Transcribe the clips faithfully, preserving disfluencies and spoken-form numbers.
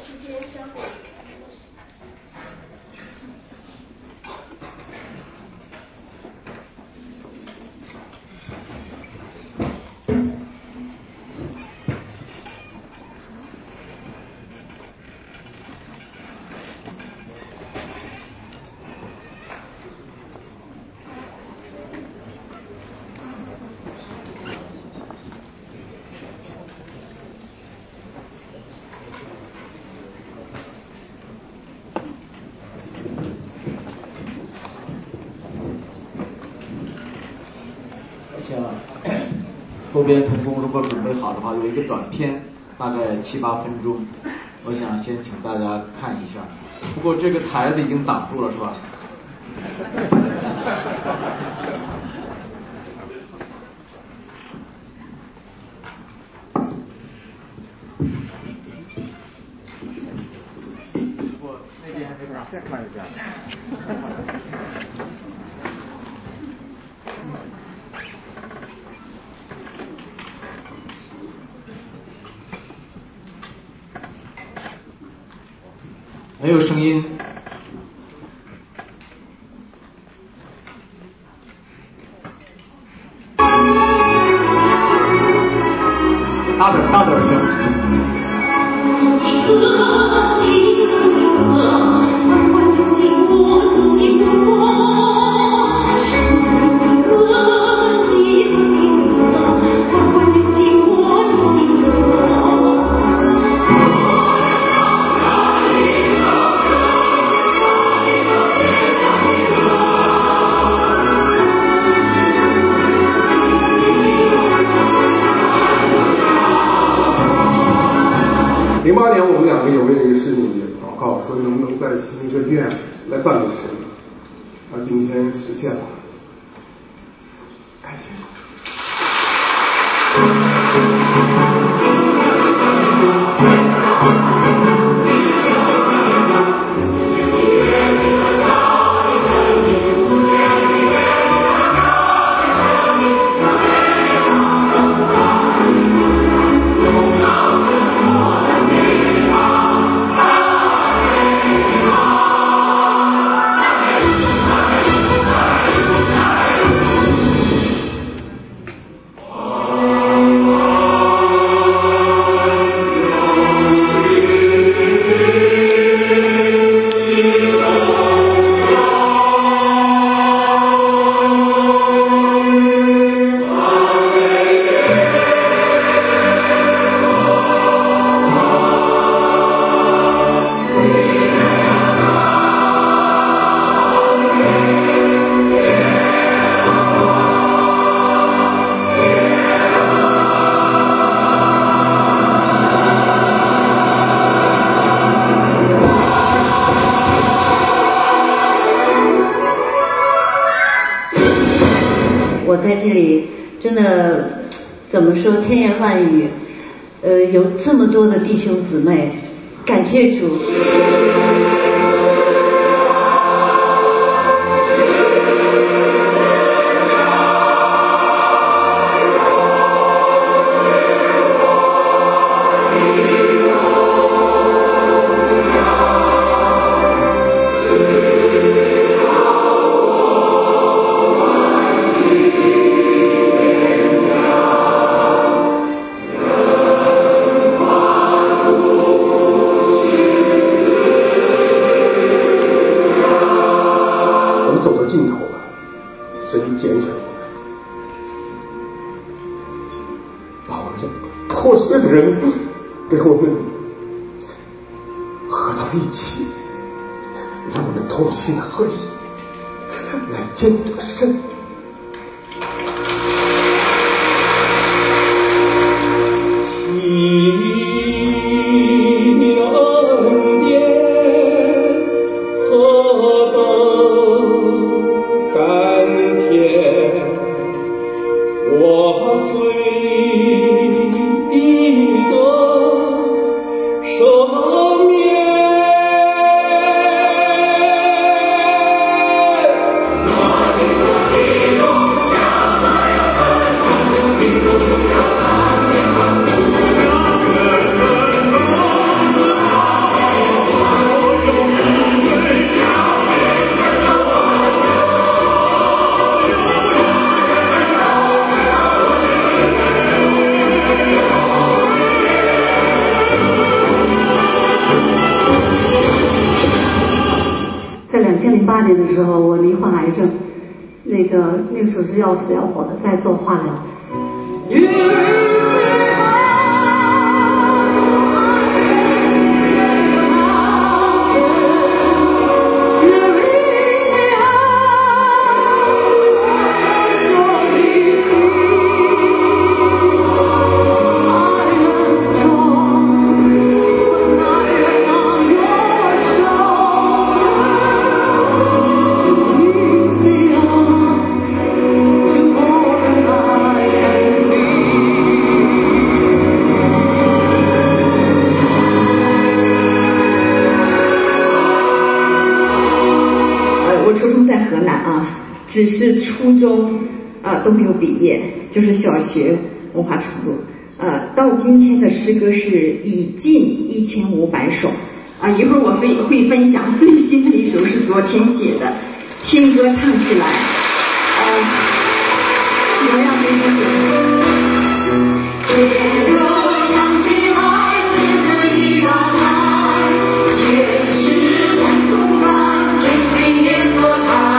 时间交给牧师。 后边童工如果准备好的话，有一个短片，大概七八分钟，我想先请大家看一下。不过这个台子已经挡住了，是吧？我那边还没打，再看一下。没有声音。大点，大点声。 零八年我们两个有为一个使命祷告，说能不能在新一个院来赞美神，而今天实现了，感谢主。 我在这里真的怎么说千言万语，呃，有这么多的弟兄姊妹，感谢主。 走到尽头了，神拣选我们，把我们破碎的人给我们合到一起，让我们同心合意来见证神。 我千零八年的时候，我罹患癌症，那个那个时候是要死要活的，在做化疗。只是初中啊、呃、都没有毕业，就是小学文化程度。呃，到今天的诗歌是已近一千五百首啊、呃。一会儿我会会分享最新的一首是昨天写的，听歌唱起来。呃，我要给你写。听歌唱起来，接着一道来，解释不松感，天天也可爱。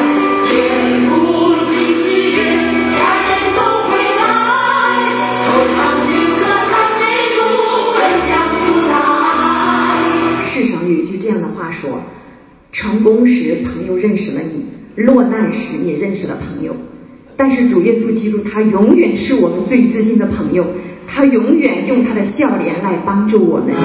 世上有一句这样的话说，成功时朋友认识了你，落难时你认识了朋友。但是主耶稣基督他永远是我们最知心的朋友，他永远用他的笑脸来帮助我们。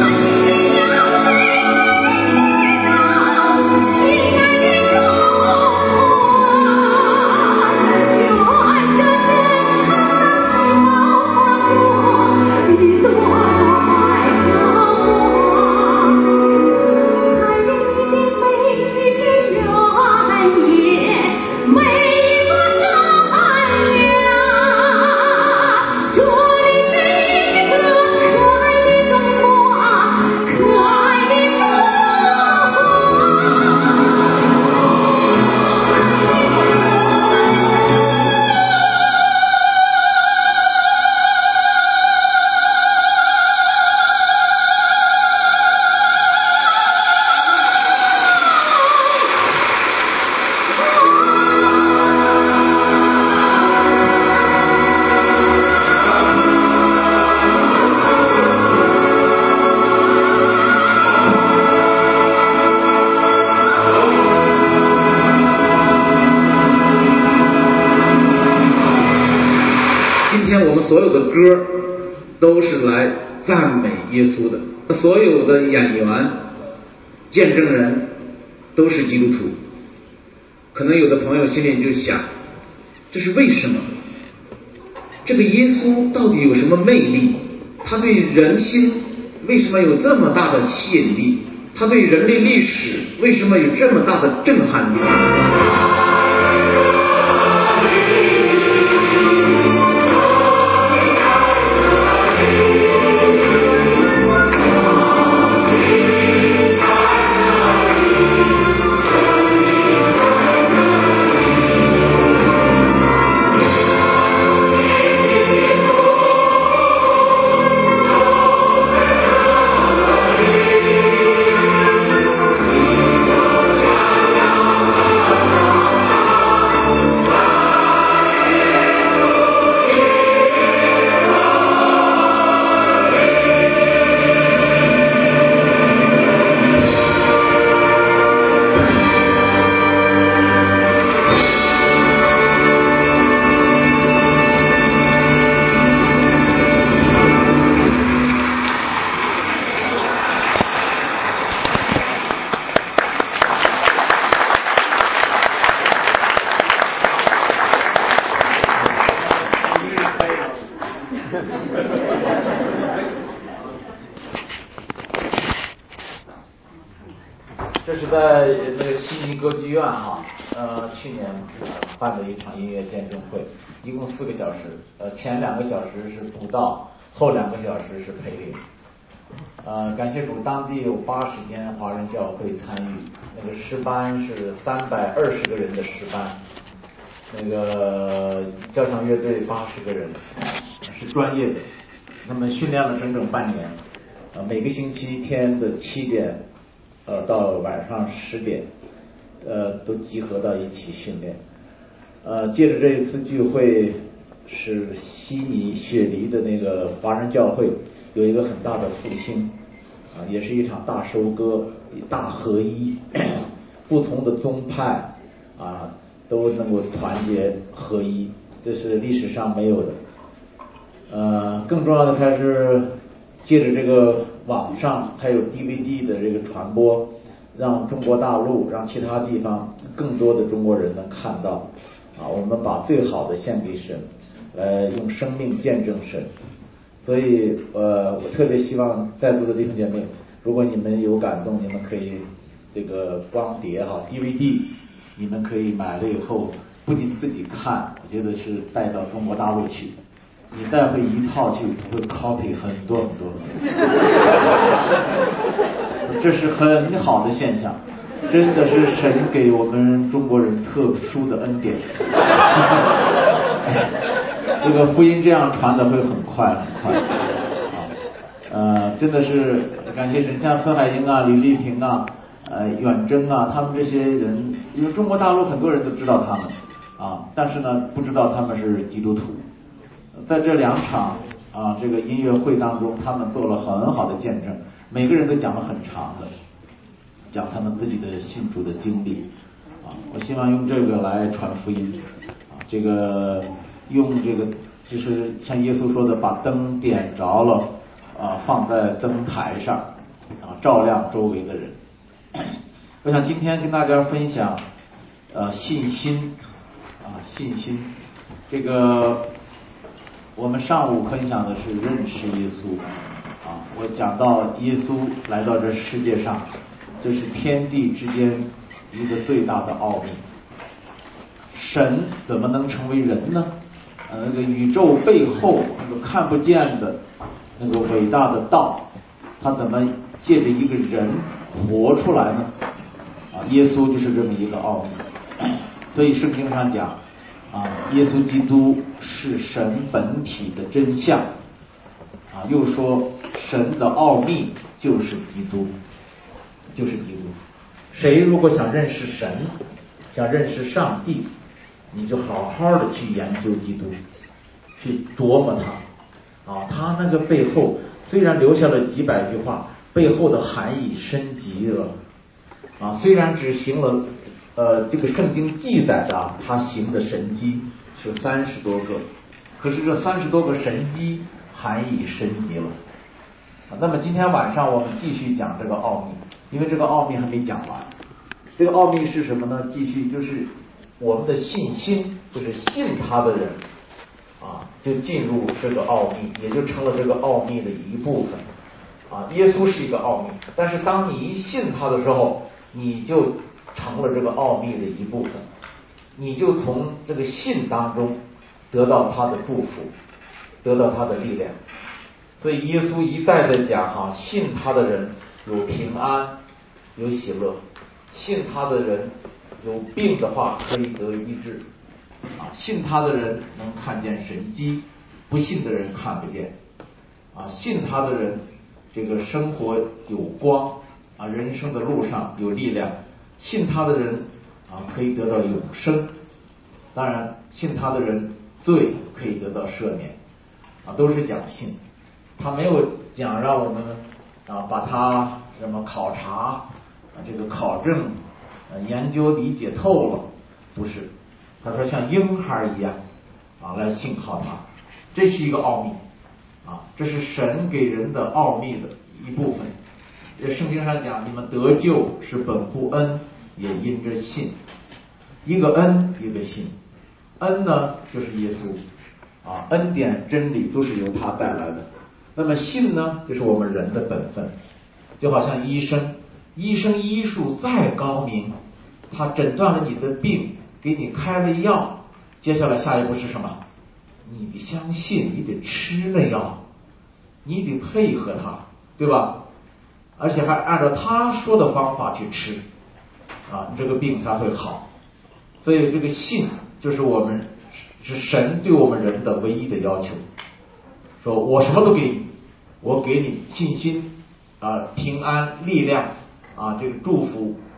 所有的歌都是来赞美耶稣的，所有的演员、见证人都是基督徒。可能有的朋友心里就想，这是为什么？这个耶稣到底有什么魅力？他对人心为什么有这么大的吸引力？他对人类历史为什么有这么大的震撼力？ 这是在那个悉尼歌剧院哈，呃，去年呃办的一场音乐见证会，一共四个小时，呃，前两个小时是布道，后两个小时是培灵。呃，感谢主，当地有八十间华人教会参与，那个诗班是三百二十个人的诗班，那个交响乐队八十个人，是专业的，他们训练了整整半年，呃，每个星期天的七点。呃，到晚上十点， 呃都集合到一起训练。呃，借着这一次聚会，使悉尼雪梨的那个华人教会有一个很大的复兴，啊，也是一场大收割、大合一，不同的宗派啊都能够团结合一，这是历史上没有的。呃，更重要的还是借着这个网上还有 D V D 的这个传播，让中国大陆、让其他地方更多的中国人能看到。啊，我们把最好的献给神，呃，用生命见证神。所以，呃，我特别希望在座的弟兄姐妹，如果你们有感动，你们可以这个光碟哈 D V D， 你们可以买了以后，不仅自己看，我觉得是带到中国大陆去。你带回一套去，会 copy 很多很多，这是很好的现象。真的是神给我们中国人特殊的恩典，这个福音这样传的会很快很快啊，呃，真的是感谢神，像孙海英啊、李丽萍啊、呃远征啊，他们这些人，因为中国大陆很多人都知道他们啊，但是呢不知道他们是基督徒，在这两场啊这个音乐会当中，他们做了很好的见证，每个人都讲了很长的。讲他们自己的信主的经历啊，我希望用这个来传福音啊，这个用这个就是像耶稣说的，把灯点着了啊，放在灯台上啊，照亮周围的人。我想今天跟大家分享呃信心啊信心，这个我们上午分享的是认识耶稣啊，我讲到耶稣来到这世界上。这是天地之间一个最大的奥秘。神怎么能成为人呢？呃，那个宇宙背后那个看不见的那个伟大的道，他怎么借着一个人活出来呢？啊，耶稣就是这么一个奥秘。所以圣经上讲啊，耶稣基督是神本体的真相。啊，又说神的奥秘就是基督。就是基督。谁如果想认识神，想认识上帝，你就好好的去研究基督，去琢磨他啊，他那个背后虽然留下了几百句话，背后的含义深极了啊。虽然只行了呃这个圣经记载的他行的神迹是三十多个，可是这三十多个神迹含义深极了啊。那么今天晚上我们继续讲这个奥秘。因为这个奥秘还没讲完，这个奥秘是什么呢？继续就是我们的信心，就是信他的人啊，就进入这个奥秘，也就成了这个奥秘的一部分啊。耶稣是一个奥秘，但是当你一信他的时候，你就成了这个奥秘的一部分，你就从这个信当中得到他的祝福，得到他的力量。所以耶稣一再的讲哈，信他的人有平安，有喜乐，信他的人有病的话可以得医治啊，信他的人能看见神迹，不信的人看不见啊，信他的人这个生活有光啊，人生的路上有力量，信他的人啊可以得到永生，当然信他的人罪可以得到赦免啊，都是讲信，他没有讲让我们啊把它什么考察啊这个考证呃研究理解透了，不是，他说像婴孩一样啊来信靠他，这是一个奥秘啊，这是神给人的奥秘的一部分。圣经上讲，你们得救是本乎恩，也因着信，一个恩一个信，恩呢就是耶稣啊，恩典真理都是由他带来的。那么信呢，就是我们人的本分，就好像医生，医生医术再高明，他诊断了你的病，给你开了药，接下来下一步是什么？你得相信，你得吃那药，你得配合他，对吧？而且还按照他说的方法去吃啊，你这个病才会好。所以这个信就是我们是神对我们人的唯一的要求，说我什么都给你，我给你信心啊、平安、力量啊，这个祝福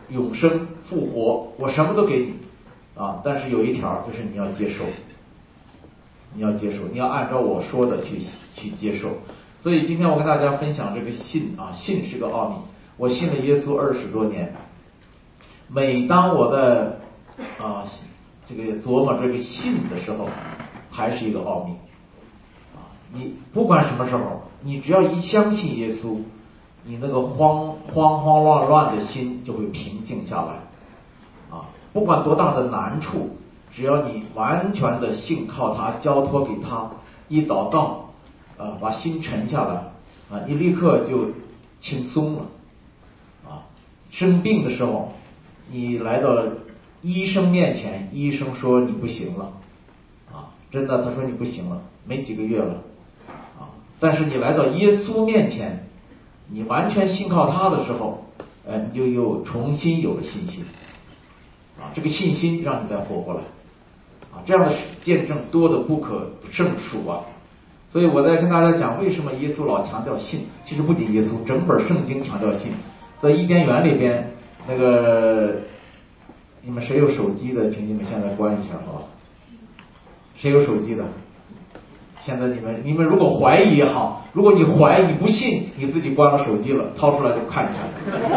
永生、复活，我什么都给你啊，但是有一条就是你要接受，你要接受，你要按照我说的去去接受。所以今天我跟大家分享这个信啊，信是个奥秘。我信了耶稣二十多年，每当我在啊这个琢磨这个信的时候，还是一个奥秘啊。你不管什么时候，你只要一相信耶稣，你那个慌慌慌乱乱的心就会平静下来啊。不管多大的难处，只要你完全的信靠他，交托给他，一祷告啊，把心沉下来啊，你立刻就轻松了啊。生病的时候，你来到医生面前，医生说你不行了啊，真的，他说你不行了，没几个月了啊。但是你来到耶稣面前，你完全信靠他的时候，呃，你就又重新有了信心啊。这个信心让你再活过来啊，这样的见证多的不可胜数啊。所以我在跟大家讲，为什么耶稣老强调信？其实不仅耶稣，整本圣经强调信。在伊甸园里边，那个你们谁有手机的，请你们现在关一下，好吧？谁有手机的？现在你们你们如果怀疑也好，如果你怀疑你不信，你自己关了手机了，掏出来就看一下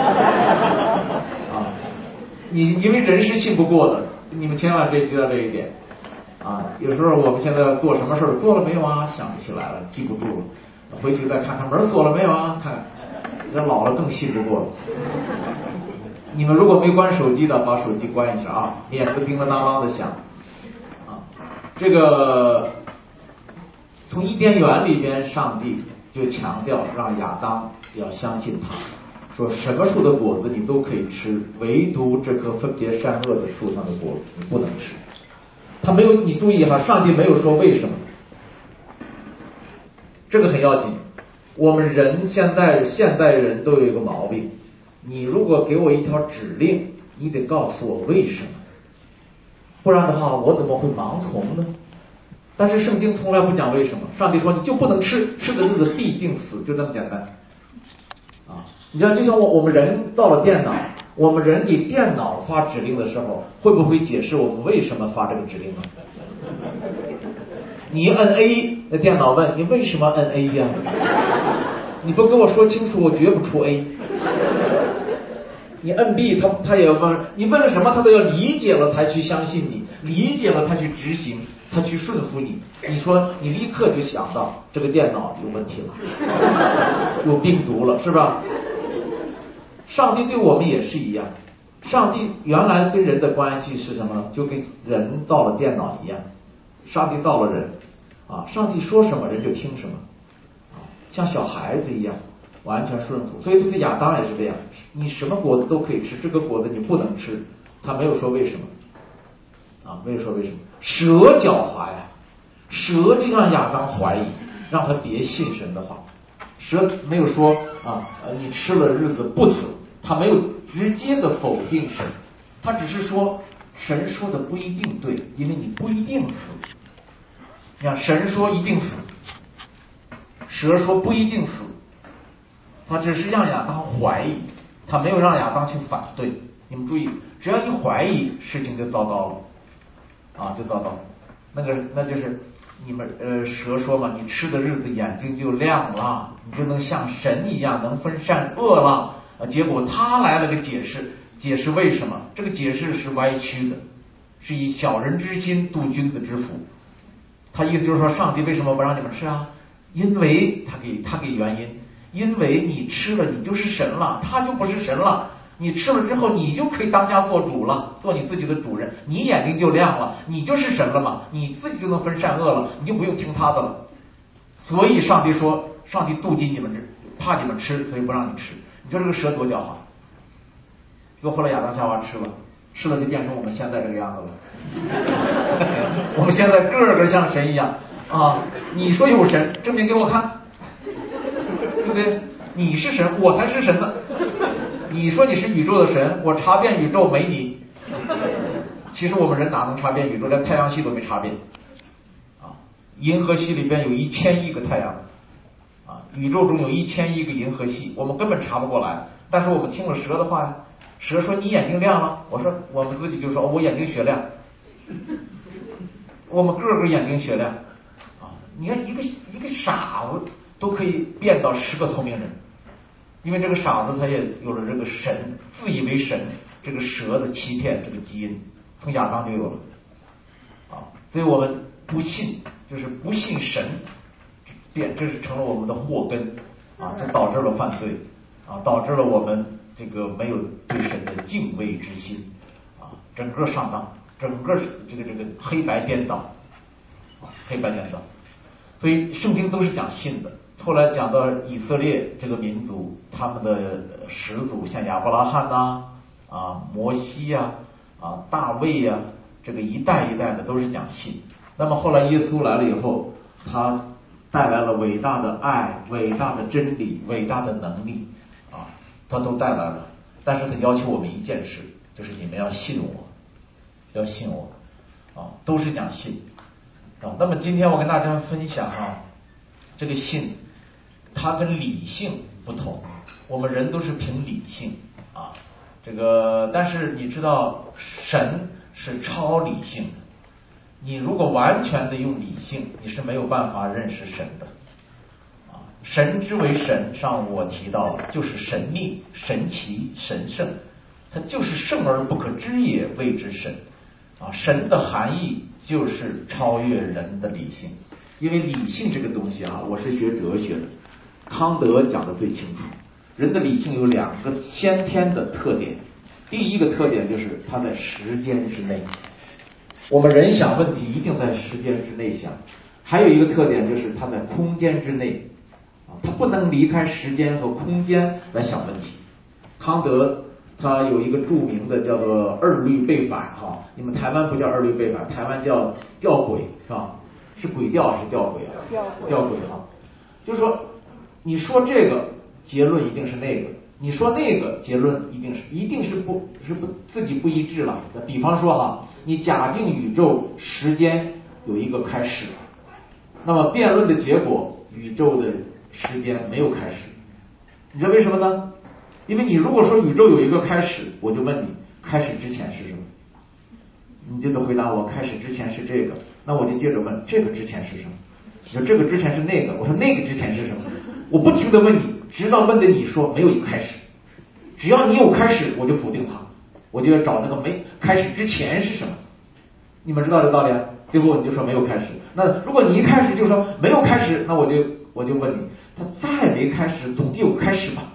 啊。你因为人是信不过的，你们千万得知道这一点啊。有时候我们现在要做什么事儿，做了没有啊？想不起来了，记不住了，回去再看看门锁了没有啊？看，这老了更信不过了。你们如果没关手机的，把手机关一下啊，免得叮了当啷的响啊。这个从伊甸园里边，上帝就强调让亚当要相信他，说什么树的果子你都可以吃，唯独这棵分别善恶的树上的果子你不能吃。他没有，你注意哈，上帝没有说为什么，这个很要紧。我们人现在现代人都有一个毛病，你如果给我一条指令，你得告诉我为什么，不然的话我怎么会盲从呢？但是圣经从来不讲为什么，上帝说你就不能吃，吃的日子必定死，就这么简单啊。你知道，就像我我们人造了电脑，我们人给电脑发指令的时候，会不会解释我们为什么发这个指令呢？你摁 A， 那电脑问你为什么摁 A 呀？你不跟我说清楚，我绝不出 A。你摁 B， 他他也要问你问了什么，他都要理解了才去相信你，理解了他去执行，他去顺服你。你说你立刻就想到这个电脑有问题了，有病毒了，是吧？上帝对我们也是一样，上帝原来跟人的关系是什么呢？就跟人造了电脑一样，上帝造了人啊，上帝说什么人就听什么啊，像小孩子一样完全顺服。所以对亚当也是这样，你什么果子都可以吃，这个果子你不能吃，他没有说为什么啊，没有说为什么。蛇狡猾呀，蛇就让亚当怀疑，让他别信神的话。蛇没有说啊，你吃了日子不死，他没有直接的否定神，他只是说神说的不一定对，因为你不一定死。你看，神说一定死，蛇说不一定死，他只是让亚当怀疑，他没有让亚当去反对。你们注意，只要一怀疑，事情就糟糕了啊，就糟糕。那个那就是你们呃蛇说嘛，你吃的日子眼睛就亮了，你就能像神一样能分善恶了啊。结果他来了个解释，解释为什么？这个解释是歪曲的，是以小人之心度君子之腹。他意思就是说，上帝为什么不让你们吃啊？因为他给他给原因，因为你吃了你就是神了，他就不是神了。你吃了之后，你就可以当家做主了，做你自己的主人，你眼睛就亮了，你就是神了嘛，你自己就能分善恶了，你就不用听他的了。所以上帝说，上帝妒忌你们，怕你们吃，所以不让你吃。你说这个蛇多狡猾！结果后来亚当夏娃吃了，吃了就变成我们现在这个样子了。我们现在个个像神一样啊！你说有神，证明给我看，对不对？你是神，我才是神呢。你说你是宇宙的神，我查遍宇宙没你。其实我们人哪能查遍宇宙，连太阳系都没查遍啊！银河系里边有一千亿个太阳啊，宇宙中有一千亿个银河系，我们根本查不过来。但是我们听了蛇的话呀， 蛇说你眼睛亮了，我说我们自己就说、哦、我眼睛雪亮，我们个个眼睛雪亮啊！你看一个一个傻子都可以变到十个聪明人，因为这个傻子他也有了这个神，自以为神，这个蛇的欺骗这个基因从亚当就有了啊，所以我们不信，就是不信神，变这是成了我们的祸根啊，这导致了犯罪啊，导致了我们这个没有对神的敬畏之心啊，整个上当，整个这个这个黑白颠倒啊，黑白颠倒。所以圣经都是讲信的。后来讲到以色列这个民族，他们的始祖像亚伯拉罕呐、啊、啊摩西呀、啊、啊大卫呀、啊，这个一代一代的都是讲信。那么后来耶稣来了以后，他带来了伟大的爱、伟大的真理、伟大的能力啊，他都带来了。但是他要求我们一件事，就是你们要信我，要信我啊，都是讲信啊。那么今天我跟大家分享哈、啊，这个信它跟理性不同，我们人都是凭理性啊，这个但是你知道神是超理性的，你如果完全的用理性，你是没有办法认识神的啊。神之为神，上我提到就是神秘、神奇、神圣，它就是圣而不可知也，谓之神啊。神的含义就是超越人的理性，因为理性这个东西啊，我是学哲学的，康德讲的最清楚。人的理性有两个先天的特点，第一个特点就是它在时间之内，我们人想问题一定在时间之内想，还有一个特点就是它在空间之内啊，它不能离开时间和空间来想问题。康德他有一个著名的叫做二律背反哈，你们台湾不叫二律背反，台湾叫吊诡是吧？是轨调还是吊诡啊？吊诡，吊诡哈，就是说你说这个结论一定是那个，你说那个结论一定是一定是不是不自己不一致了。比方说哈，你假定宇宙时间有一个开始，那么辩论的结果宇宙的时间没有开始，你知道为什么呢？因为你如果说宇宙有一个开始，我就问你开始之前是什么，你就得回答我开始之前是这个，那我就接着问这个之前是什么，你说这个之前是那个，我说那个之前是什么，我不停地问你，直到问的你说没有一个开始，只要你有开始我就否定它，我就要找那个没开始之前是什么。你们知道这道理啊？最后你就说没有开始，那如果你一开始就说没有开始，那我就我就问你，它再没开始总得有开始吧。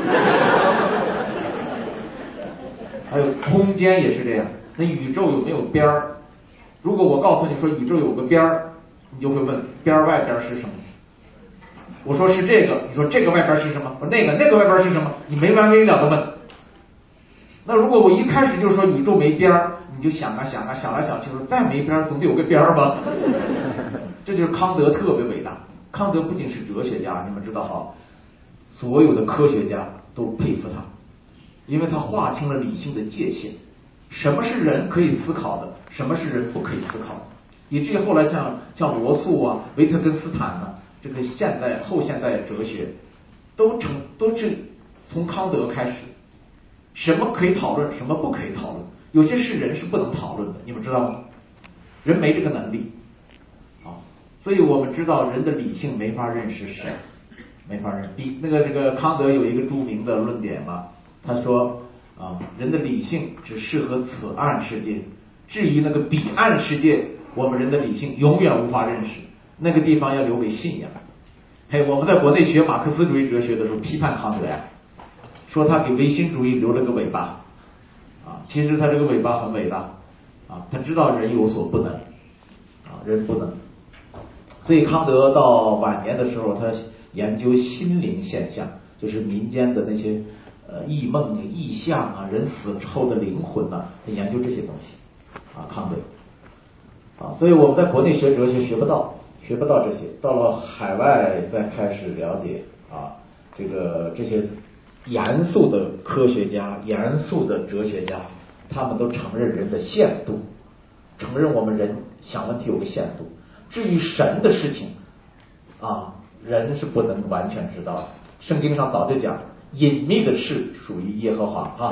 还有空间也是这样，那宇宙有没有边儿？如果我告诉你说宇宙有个边儿，你就会问边儿外边是什么？我说是这个，你说这个外边是什么？我说那个那个外边是什么？你没完没了的问。那如果我一开始就说宇宙没边儿，你就想啊想啊想来想去说再没边儿总得有个边儿吧。这就是康德特别伟大。康德不仅是哲学家，你们知道哈，所有的科学家都佩服他，因为他划清了理性的界限，什么是人可以思考的，什么是人不可以思考的，以至于后来像像罗素啊、维特根斯坦呢、啊，这个现代后现代哲学都成都是从康德开始，什么可以讨论，什么不可以讨论，有些事人是不能讨论的，你们知道吗？人没这个能力啊，所以我们知道人的理性没法认识神，没法认。比那个这个康德有一个著名的论点嘛，他说啊，人的理性只适合此岸世界，至于那个彼岸世界，我们人的理性永远无法认识，那个地方要留给信仰。嘿，我们在国内学马克思主义哲学的时候批判康德呀，说他给唯心主义留了个尾巴啊，其实他这个尾巴很伟大啊，他知道人有所不能啊，人不能。所以康德到晚年的时候，他研究心灵现象，就是民间的那些呃异梦、异象啊，人死之后的灵魂呐、啊，他研究这些东西啊，康德啊，所以我们在国内学哲学学不到，学不到这些，到了海外再开始了解啊，这个这些严肃的科学家、严肃的哲学家，他们都承认人的限度，承认我们人想问题有个限度。至于神的事情啊，人是不能完全知道的。圣经上早就讲，隐秘的事属于耶和华啊，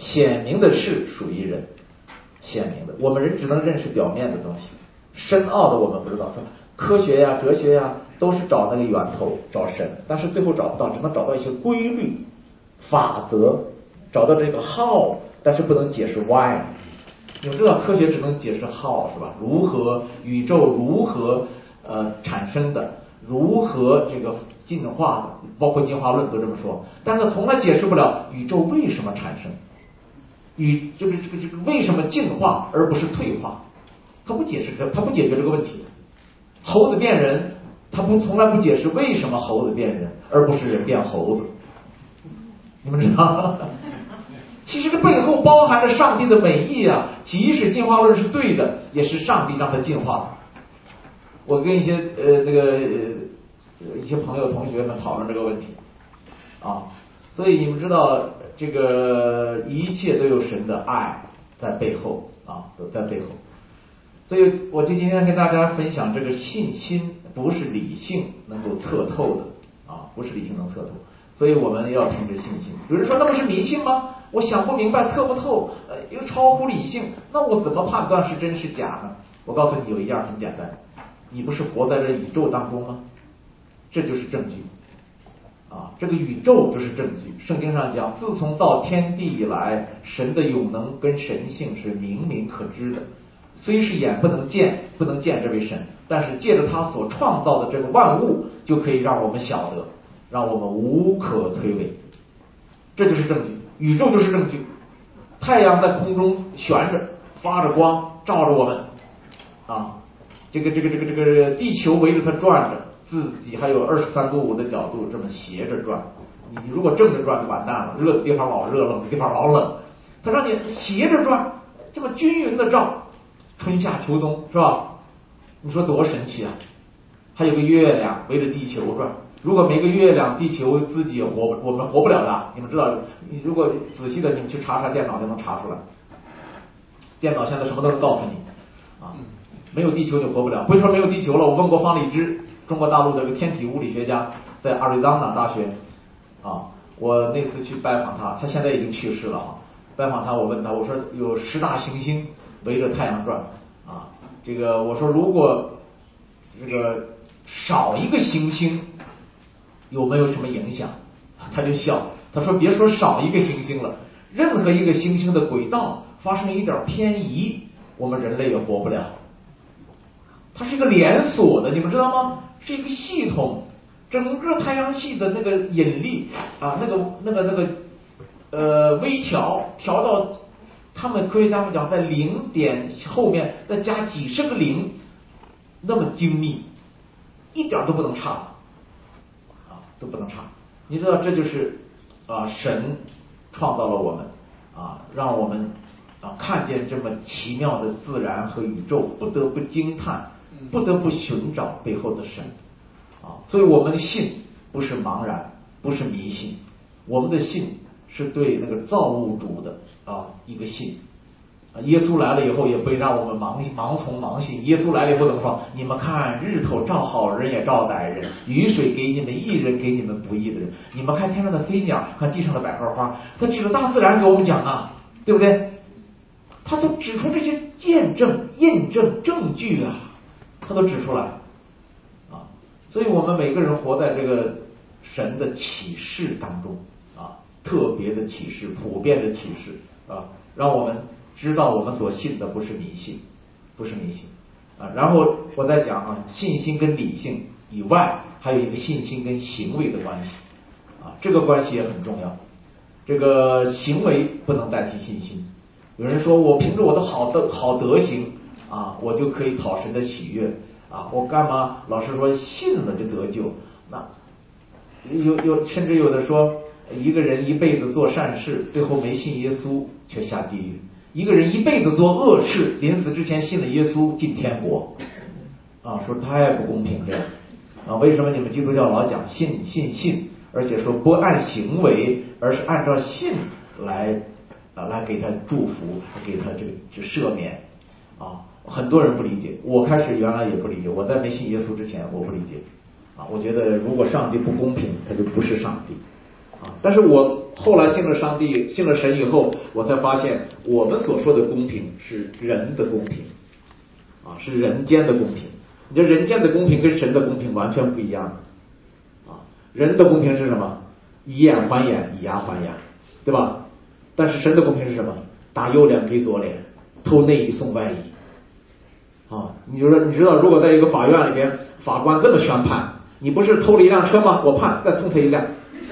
显明的事属于人，显明的，我们人只能认识表面的东西，深奥的我们不知道。说科学呀、哲学呀，都是找那个源头，找神，但是最后找不到，只能找到一些规律、法则，找到这个 how， 但是不能解释 why。你们知道科学只能解释 how 是吧？如何宇宙如何呃产生的，如何这个进化的，包括进化论都这么说，但是从来解释不了宇宙为什么产生，宇这个这个这个为什么进化而不是退化，他不解释这，他不解决这个问题。猴子变人，他不从来不解释为什么猴子变人，而不是人变猴子。你们知道吗？其实这背后包含着上帝的美意啊！即使进化论是对的，也是上帝让它进化的。我跟一些呃那个呃一些朋友同学们讨论这个问题啊，所以你们知道这个一切都有神的爱在背后啊，都在背后。所以我就今天跟大家分享，这个信心不是理性能够测透的啊，不是理性能测透，所以我们要凭着信心。有人说那不是迷信吗？我想不明白，测不透，呃，又超乎理性，那我怎么判断是真是假呢？我告诉你，有一样很简单，你不是活在这宇宙当中吗？这就是证据啊！这个宇宙就是证据。圣经上讲，自从造天地以来，神的永能跟神性是明明可知的。虽是眼不能见，不能见这位神，但是借着他所创造的这个万物，就可以让我们晓得，让我们无可推诿。这就是证据，宇宙就是证据。太阳在空中悬着，发着光，照着我们啊。这个这个这个这个地球围着它转着，自己还有二十三度五的角度这么斜着转。你如果正着转就完蛋了，热的地方老热，冷的地方老冷。它让你斜着转，这么均匀的照，春夏秋冬是吧？你说多神奇啊！还有个月亮围着地球转，如果没个月亮，地球自己也活不，我们活不了的。你们知道，你如果仔细的，你们去查查电脑就能查出来。电脑现在什么都能告诉你啊，没有地球就活不了。不是说没有地球了，我问过方礼之，中国大陆的一个天体物理学家，在阿瑞桑纳大学啊，我那次去拜访他，他现在已经去世了哈。拜访他，我问他，我说有十大行星围着太阳转啊，这个我说如果这个少一个行星有没有什么影响？他就笑，他说别说少一个行星了，任何一个行星的轨道发生一点偏移，我们人类也活不了。它是一个连锁的，你们知道吗？是一个系统，整个太阳系的那个引力啊，那个那个那个呃微调调到，他们科学家们讲，在零点后面再加几十个零，那么精密，一点都不能差啊，都不能差。你知道这就是啊神创造了我们啊，让我们啊看见这么奇妙的自然和宇宙，不得不惊叹，不得不寻找背后的神啊。所以我们信不是茫然，不是迷信，我们的信是对那个造物主的啊一个信。耶稣来了以后也不会让我们盲盲从盲信。耶稣来了以后怎么说？你们看，日头照好人也照歹人，雨水给你们义人，给你们不义的人。你们看天上的飞鸟，看地上的百合花，他指着大自然给我们讲啊，对不对？他都指出这些见证、印证、证据啊，他都指出来啊。所以我们每个人活在这个神的启示当中啊，特别的启示，普遍的启示啊，让我们知道我们所信的不是迷信，不是迷信啊。然后我再讲啊，信心跟理性以外，还有一个信心跟行为的关系啊，这个关系也很重要。这个行为不能代替信心。有人说我凭着我的好的好德行啊，我就可以讨神的喜悦啊，我干嘛？老师说信了就得救，那有有甚至有的说，一个人一辈子做善事，最后没信耶稣却下地狱。一个人一辈子做恶事，临死之前信了耶稣进天国啊，说太不公平这样啊！为什么你们基督教老讲信信信，而且说不按行为，而是按照信来啊来给他祝福，给他这个这赦免啊？很多人不理解，我开始原来也不理解，我在没信耶稣之前我不理解啊，我觉得如果上帝不公平，他就不是上帝啊。但是我后来信了上帝，信了神以后，我才发现我们所说的公平是人的公平，啊，是人间的公平。你这人间的公平跟神的公平完全不一样啊！人的公平是什么？以眼还眼，以牙还牙，对吧？但是神的公平是什么？打右脸给左脸，偷内衣送外衣。啊，你就说你知道，如果在一个法院里边，法官这么宣判，你不是偷了一辆车吗？我判再送他一辆。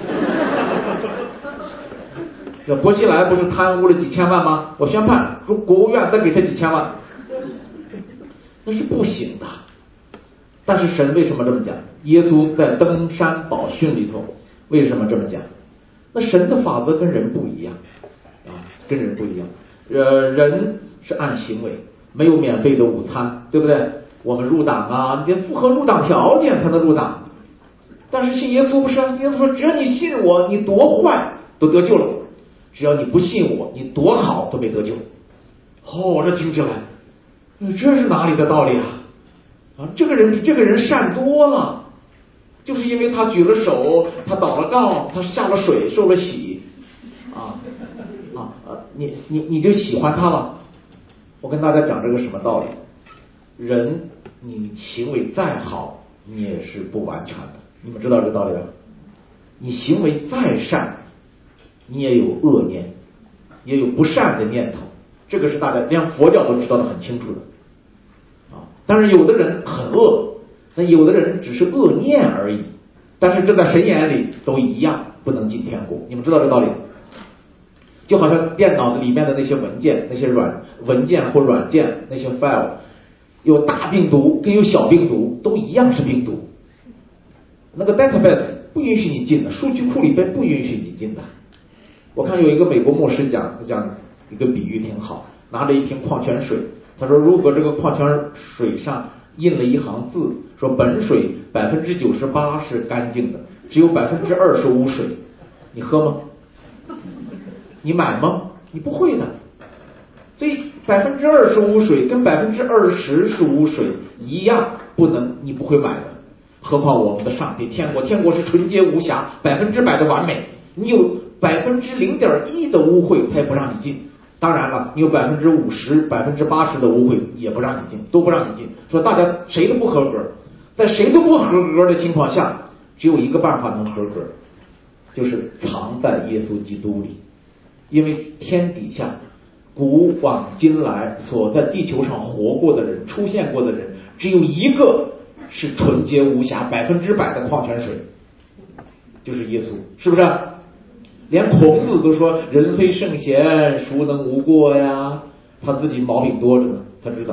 这薄熙来不是贪污了几千万吗？我宣判，说国务院再给他几千万，那是不行的。但是神为什么这么讲？耶稣在登山宝训里头为什么这么讲？那神的法则跟人不一样啊，跟人不一样。呃，人是按行为，没有免费的午餐，对不对？我们入党啊，你得符合入党条件才能入党。但是信耶稣不是啊，耶稣说只要你信我，你多坏都得救了；只要你不信我，你多好都没得救。哦，这听起来，这是哪里的道理啊？啊，这个人比这个人善多了，就是因为他举了手，他祷了告，他下了水，受了洗，啊啊啊！你你你就喜欢他了。我跟大家讲这个什么道理？人你行为再好，你也是不完全的。你们知道这个道理吧？你行为再善，你也有恶念，也有不善的念头，这个是大家连佛教都知道的很清楚的。但是有的人很恶，那有的人只是恶念而已，但是这在神眼里都一样，不能进天国。你们知道这道理？就好像电脑里面的那些文件，那些软文件或软件，那些 file， 有大病毒跟有小病毒都一样是病毒。那个 database 不允许你进的，数据库里边不允许你进的。我看有一个美国牧师讲讲一个比喻挺好，拿着一瓶矿泉水。他说，如果这个矿泉水上印了一行字，说本水百分之九十八是干净的，只有百分之二是污水，你喝吗？你买吗？你不会的。所以百分之二是污水，跟百分之二十是污水一样，不能，你不会买的。何况我们的上帝天国，天国是纯洁无瑕，百分之百的完美，你有百分之零点一的污秽，他也不让你进。当然了，你有百分之五十、百分之八十的污秽也不让你进，都不让你进。说大家谁都不合格，在谁都不合格的情况下，只有一个办法能合格，就是藏在耶稣基督里。因为天底下古往今来所在地球上活过的人、出现过的人，只有一个是纯洁无瑕、百分之百的矿泉水，就是耶稣，是不是？连孔子都说人非圣贤，孰能无过呀？他自己毛病多着呢，他知道。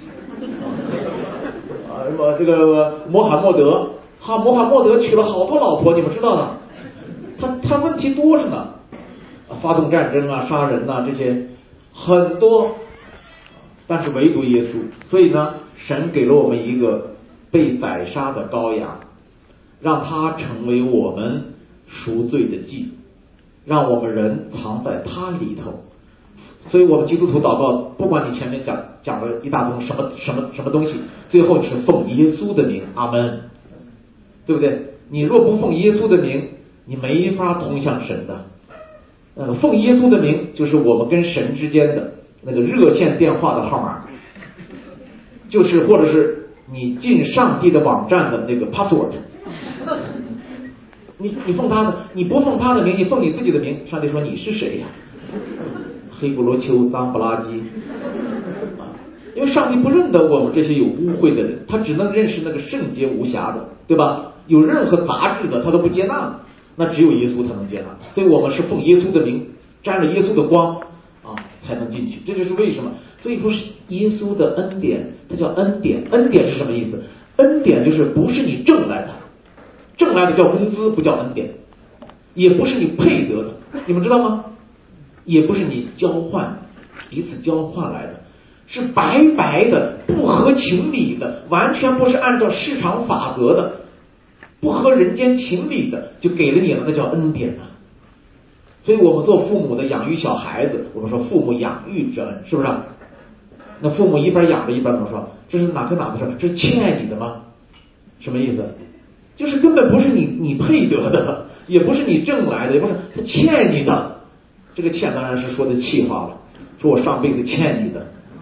啊，什么这个穆罕默德，哈，穆罕默德娶了好多老婆，你们知道的。他他问题多着呢，发动战争啊，杀人啊，这些很多，但是唯独耶稣。所以呢，神给了我们一个被宰杀的羔羊，让他成为我们赎罪的祭。让我们人藏在他里头，所以我们基督徒祷告，不管你前面讲讲了一大通什么什么什么东西，最后你是奉耶稣的名，阿门，对不对？你若不奉耶稣的名，你没法通向神的。呃，奉耶稣的名就是我们跟神之间的那个热线电话的号码，就是或者是你进上帝的网站的那个 password。你你奉他的，你不奉他的名，你奉你自己的名，上帝说你是谁呀？黑不罗秋、脏不拉几啊！因为上帝不认得我们这些有污秽的人，他只能认识那个圣洁无瑕的，对吧？有任何杂质的，他都不接纳，那只有耶稣他能接纳。所以我们是奉耶稣的名，沾着耶稣的光啊，才能进去。这就是为什么。所以说是耶稣的恩典，它叫恩典。恩典是什么意思？恩典就是不是你挣来的。挣来的叫工资，不叫恩典，也不是你配得的，你们知道吗？也不是你交换彼此交换来的，是白白的，不合情理的，完全不是按照市场法则的，不合人间情理的，就给了你了，那叫恩典啊。所以我们做父母的养育小孩子，我们说父母养育之恩，是不是？那父母一边养着一边怎么说？这是哪跟哪的事？这是欠你的吗？什么意思？就是根本不是你你配得的， 也不是你挣来的，也不是他欠你的。这个欠当然是说的气话了，说我上辈子欠你的。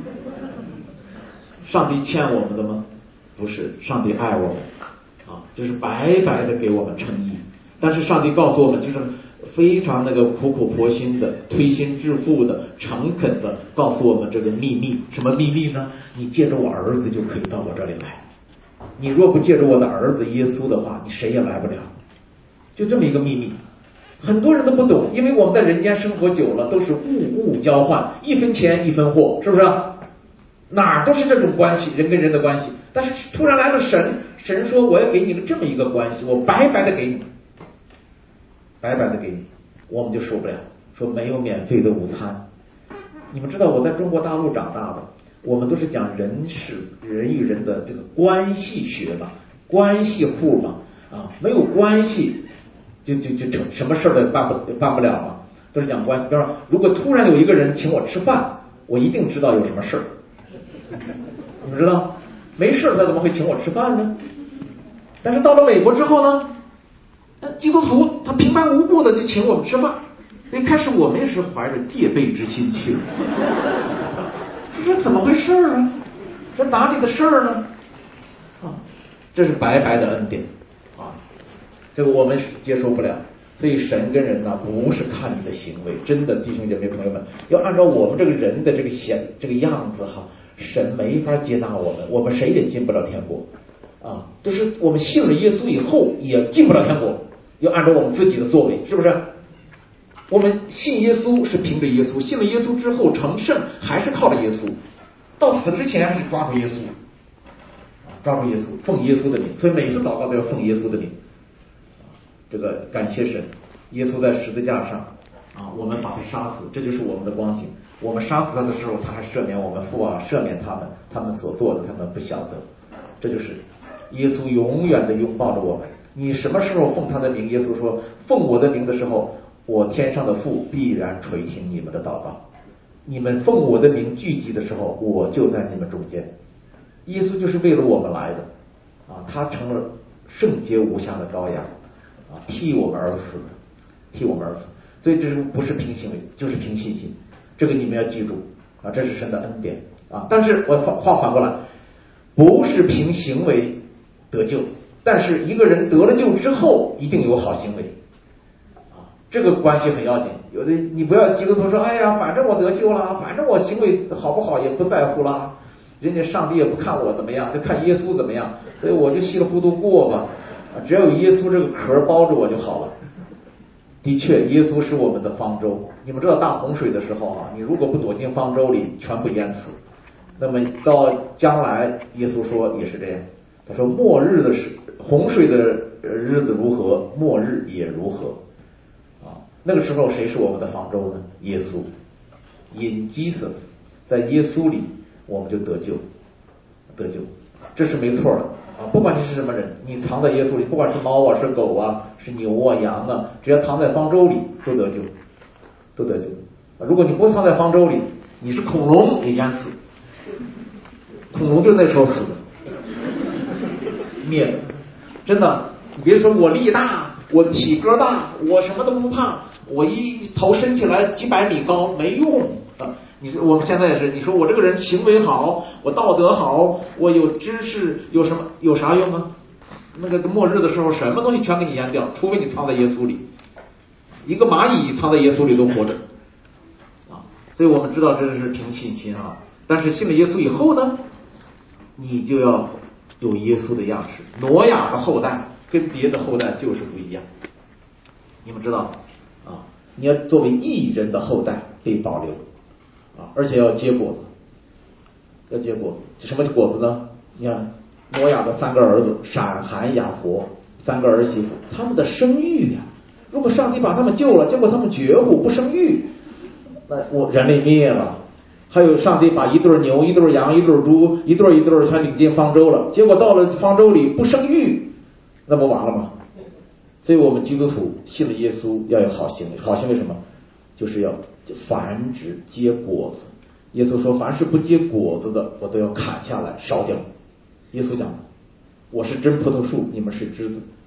上帝欠我们的吗？不是，上帝爱我们啊，就是白白的给我们称义。但是上帝告诉我们，就是非常那个苦苦婆心的、推心置腹的、诚恳的告诉我们这个秘密。什么秘密呢？你借着我儿子就可以到我这里来。你若不借着我的儿子耶稣的话，你谁也来不了。就这么一个秘密，很多人都不懂，因为我们在人间生活久了，都是物物交换，一分钱一分货，是不是？哪儿都是这种关系，人跟人的关系。但是突然来了神，神说我要给你这么一个关系，我白白的给你，白白的给你，我们就受不了，说没有免费的午餐。你们知道我在中国大陆长大的，我们都是讲人事人与人的这个关系学嘛，关系户嘛，啊，没有关系就就就成什么事儿都办不办不了嘛，都是讲关系。比方说，如果突然有一个人请我吃饭，我一定知道有什么事儿。你们知道，没事他怎么会请我吃饭呢？但是到了美国之后呢，基督徒他平白无故的就请我们吃饭，所以开始我们也是怀着戒备之心去了。这怎么回事啊？这哪里的事儿呢？啊，这是白白的恩典啊，这个我们是接受不了。所以神跟人呢，不是看你的行为，真的弟兄姐妹朋友们，要按照我们这个人的这个显这个样子哈，神没法接纳我们，我们谁也进不了天国啊！就是我们信了耶稣以后也进不了天国，要按照我们自己的作为，是不是？我们信耶稣是凭着耶稣，信了耶稣之后成圣还是靠着耶稣，到死之前还是抓住耶稣啊，抓住耶稣，奉耶稣的名，所以每次祷告都要奉耶稣的名。这个感谢神，耶稣在十字架上啊，我们把他杀死，这就是我们的光景。我们杀死他的时候，他还赦免我们，父啊，赦免他们，他们所做的，他们不晓得。这就是耶稣永远的拥抱着我们。你什么时候奉他的名？耶稣说，奉我的名的时候，我天上的父必然垂听你们的祷告。你们奉我的名聚集的时候，我就在你们中间。耶稣就是为了我们来的啊，他成了圣洁无瑕的羔羊啊，替我们而死的，替我们而死。所以这是不是凭行为，就是凭信心。这个你们要记住啊，这是神的恩典啊。但是我话反过来，不是凭行为得救，但是一个人得了救之后，一定有好行为啊，这个关系很要紧。有的你不要急着说，哎呀，反正我得救了，反正我行为好不好也不在乎啦，人家上帝也不看我怎么样，就看耶稣怎么样，所以我就稀里糊涂过吧，只要有耶稣这个壳包着我就好了。的确，耶稣是我们的方舟。你们知道大洪水的时候啊，你如果不躲进方舟里，全部淹死。那么到将来，耶稣说也是这样。他说末日的时洪水的日子如何，末日也如何啊。那个时候谁是我们的方舟呢？耶稣。In Jesus， 在耶稣里我们就得救，得救，这是没错的啊！不管你是什么人，你藏在耶稣里，不管是猫啊，是狗啊，是牛啊，羊啊，只要藏在方舟里，都得救，都得救。如果你不藏在方舟里，你是恐龙也淹死，恐龙就那时候死的，灭了。真的，你别说我力大，我体格大，我什么都不怕，我一头伸起来几百米高，没用啊！你说我们现在也是，你说我这个人行为好，我道德好，我有知识，有什么有啥用啊？那个末日的时候，什么东西全给你淹掉，除非你藏在耶稣里。一个蚂蚁藏在耶稣里都活着啊！所以我们知道这是凭信心啊。但是信了耶稣以后呢，你就要有耶稣的样式。挪亚的后代跟别的后代就是不一样，你们知道啊？你要作为义人的后代被保留。啊，而且要结果子，要结果子。什么果子呢？你看挪亚的三个儿子闪、含、雅弗，三个儿媳妇，他们的生育呀、啊，如果上帝把他们救了，结果他们绝户不生育，那我人类灭了。还有上帝把一对牛、一对羊、一对猪，一对一对全领进方舟了，结果到了方舟里不生育，那不完了吗？所以我们基督徒信了耶稣要有好行为，好行为什么？就是要繁殖结果子。耶稣说，凡是不结果子的，我都要砍下来烧掉。耶稣讲，我是真葡萄树，你们是枝子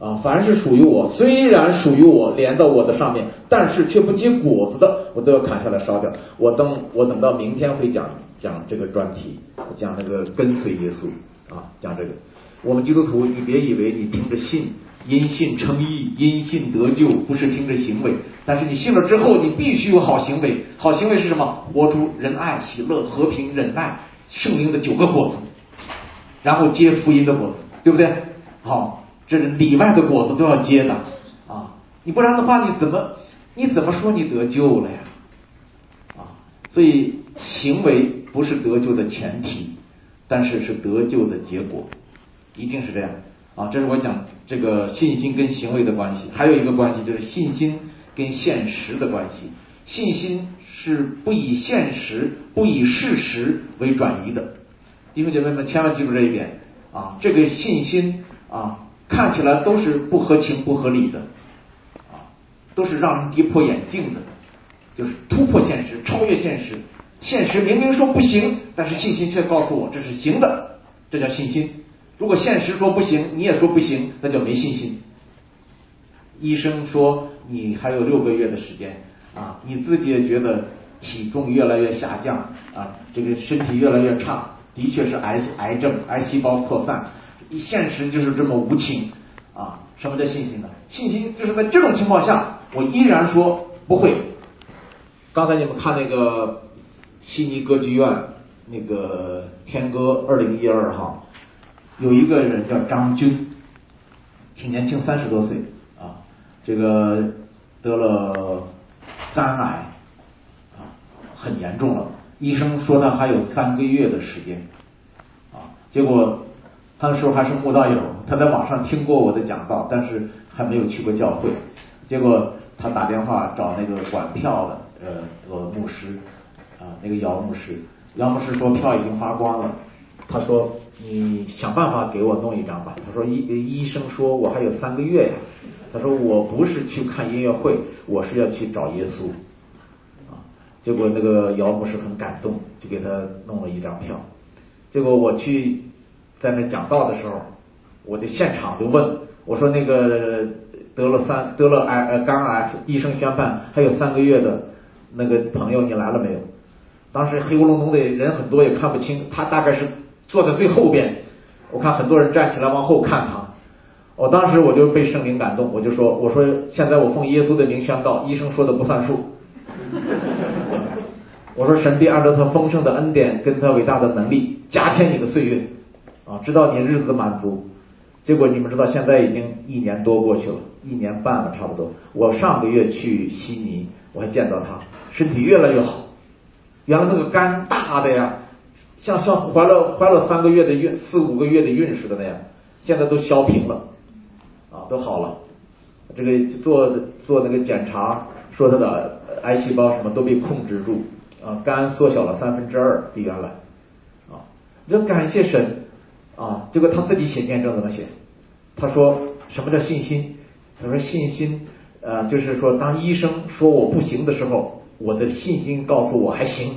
啊，凡是属于我，虽然属于我，连到我的上面，但是却不结果子的，我都要砍下来烧掉。我等我等到明天会讲讲这个专题，讲那个跟随耶稣啊，讲这个。我们基督徒，你别以为你听着信，因信称义，因信得救，不是听着行为。但是你信了之后，你必须有好行为。好行为是什么？活出仁爱、喜乐、和平、忍耐，圣灵的九个果子，然后结福音的果子，对不对？好，这是里外的果子都要结的啊！你不然的话，你怎么你怎么说你得救了呀？啊，所以行为不是得救的前提，但是是得救的结果。一定是这样啊！这是我讲这个信心跟行为的关系，还有一个关系就是信心跟现实的关系。信心是不以现实、不以事实为转移的。弟兄姐妹们，千万记住这一点啊！这个信心啊，看起来都是不合情、不合理的啊，都是让人跌破眼镜的，就是突破现实、超越现实。现实明明说不行，但是信心却告诉我这是行的，这叫信心。如果现实说不行，你也说不行，那叫没信心。医生说你还有六个月的时间啊，你自己也觉得体重越来越下降啊，这个身体越来越差，的确是癌癌症、癌细胞扩散。现实就是这么无情啊！什么叫信心呢？信心就是在这种情况下，我依然说不会。刚才你们看那个悉尼歌剧院那个天歌二零一二号。有一个人叫张军，挺年轻，三十多岁啊，这个得了肝癌啊，很严重了。医生说他还有三个月的时间啊，结果他那时候还是慕道友，他在网上听过我的讲道，但是还没有去过教会。结果他打电话找那个管票的呃那个牧师啊，那个姚牧师，姚牧师说票已经发光了，他说。你想办法给我弄一张吧。他说医医生说我还有三个月呀。他说我不是去看音乐会，我是要去找耶稣啊。结果那个姚牧师很感动，就给他弄了一张票。结果我去在那讲道的时候，我就现场就问我说那个得了三得了癌呃肝癌，医生宣判还有三个月的那个朋友你来了没有？当时黑咕隆咚的人很多也看不清，他大概是坐在最后边，我看很多人站起来往后看他。我当时我就被圣灵感动，我就说我说现在我奉耶稣的名宣告，医生说的不算数。我说神必按照他丰盛的恩典跟他伟大的能力加添你的岁月啊，直到你日子的满足。结果你们知道现在已经一年多过去了，一年半了差不多。我上个月去悉尼，我还见到他，身体越来越好。原来那个肝大的呀，像像怀了怀了三个月的孕，四五个月的孕似的那样，现在都消平了，啊，都好了。这个做做那个检查，说他的癌细胞什么都被控制住，啊，肝缩小了三分之二比原来，啊，就感谢神，啊，结果他自己写见证怎么写？他说什么叫信心？他说信心，呃，就是说当医生说我不行的时候，我的信心告诉我还行。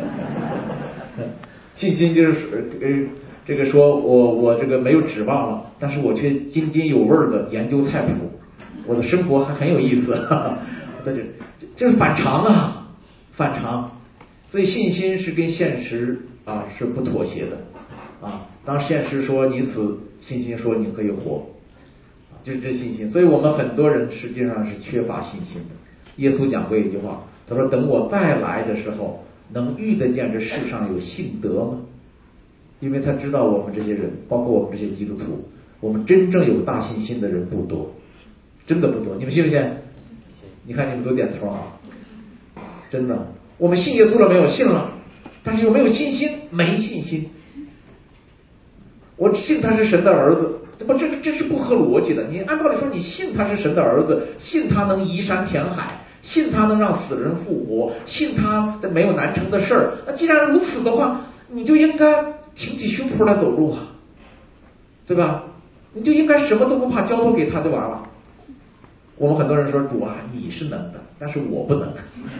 信心就是呃这个说我我这个没有指望了，但是我却津津有味的研究菜谱，我的生活还很有意思。这就这是反常啊，反常。所以信心是跟现实啊是不妥协的啊。当现实说你死，信心说你可以活，就是这信心。所以我们很多人实际上是缺乏信心的。耶稣讲过一句话，他说等我再来的时候，能遇得见这世上有信德吗？因为他知道我们这些人，包括我们这些基督徒，我们真正有大信心的人不多，真的不多。你们信不信？你看你们都点头啊，真的。我们信耶稣了没有？信了，但是有没有信心？没信心。我信他是神的儿子，这不这这是不合逻辑的。你按道理说，你信他是神的儿子，信他能移山填海，信他能让死人复活，信他没有难成的事儿。那既然如此的话，你就应该挺起胸脯来走路啊，对吧？你就应该什么都不怕，交托给他就完了。我们很多人说主啊，你是能的，但是我不能，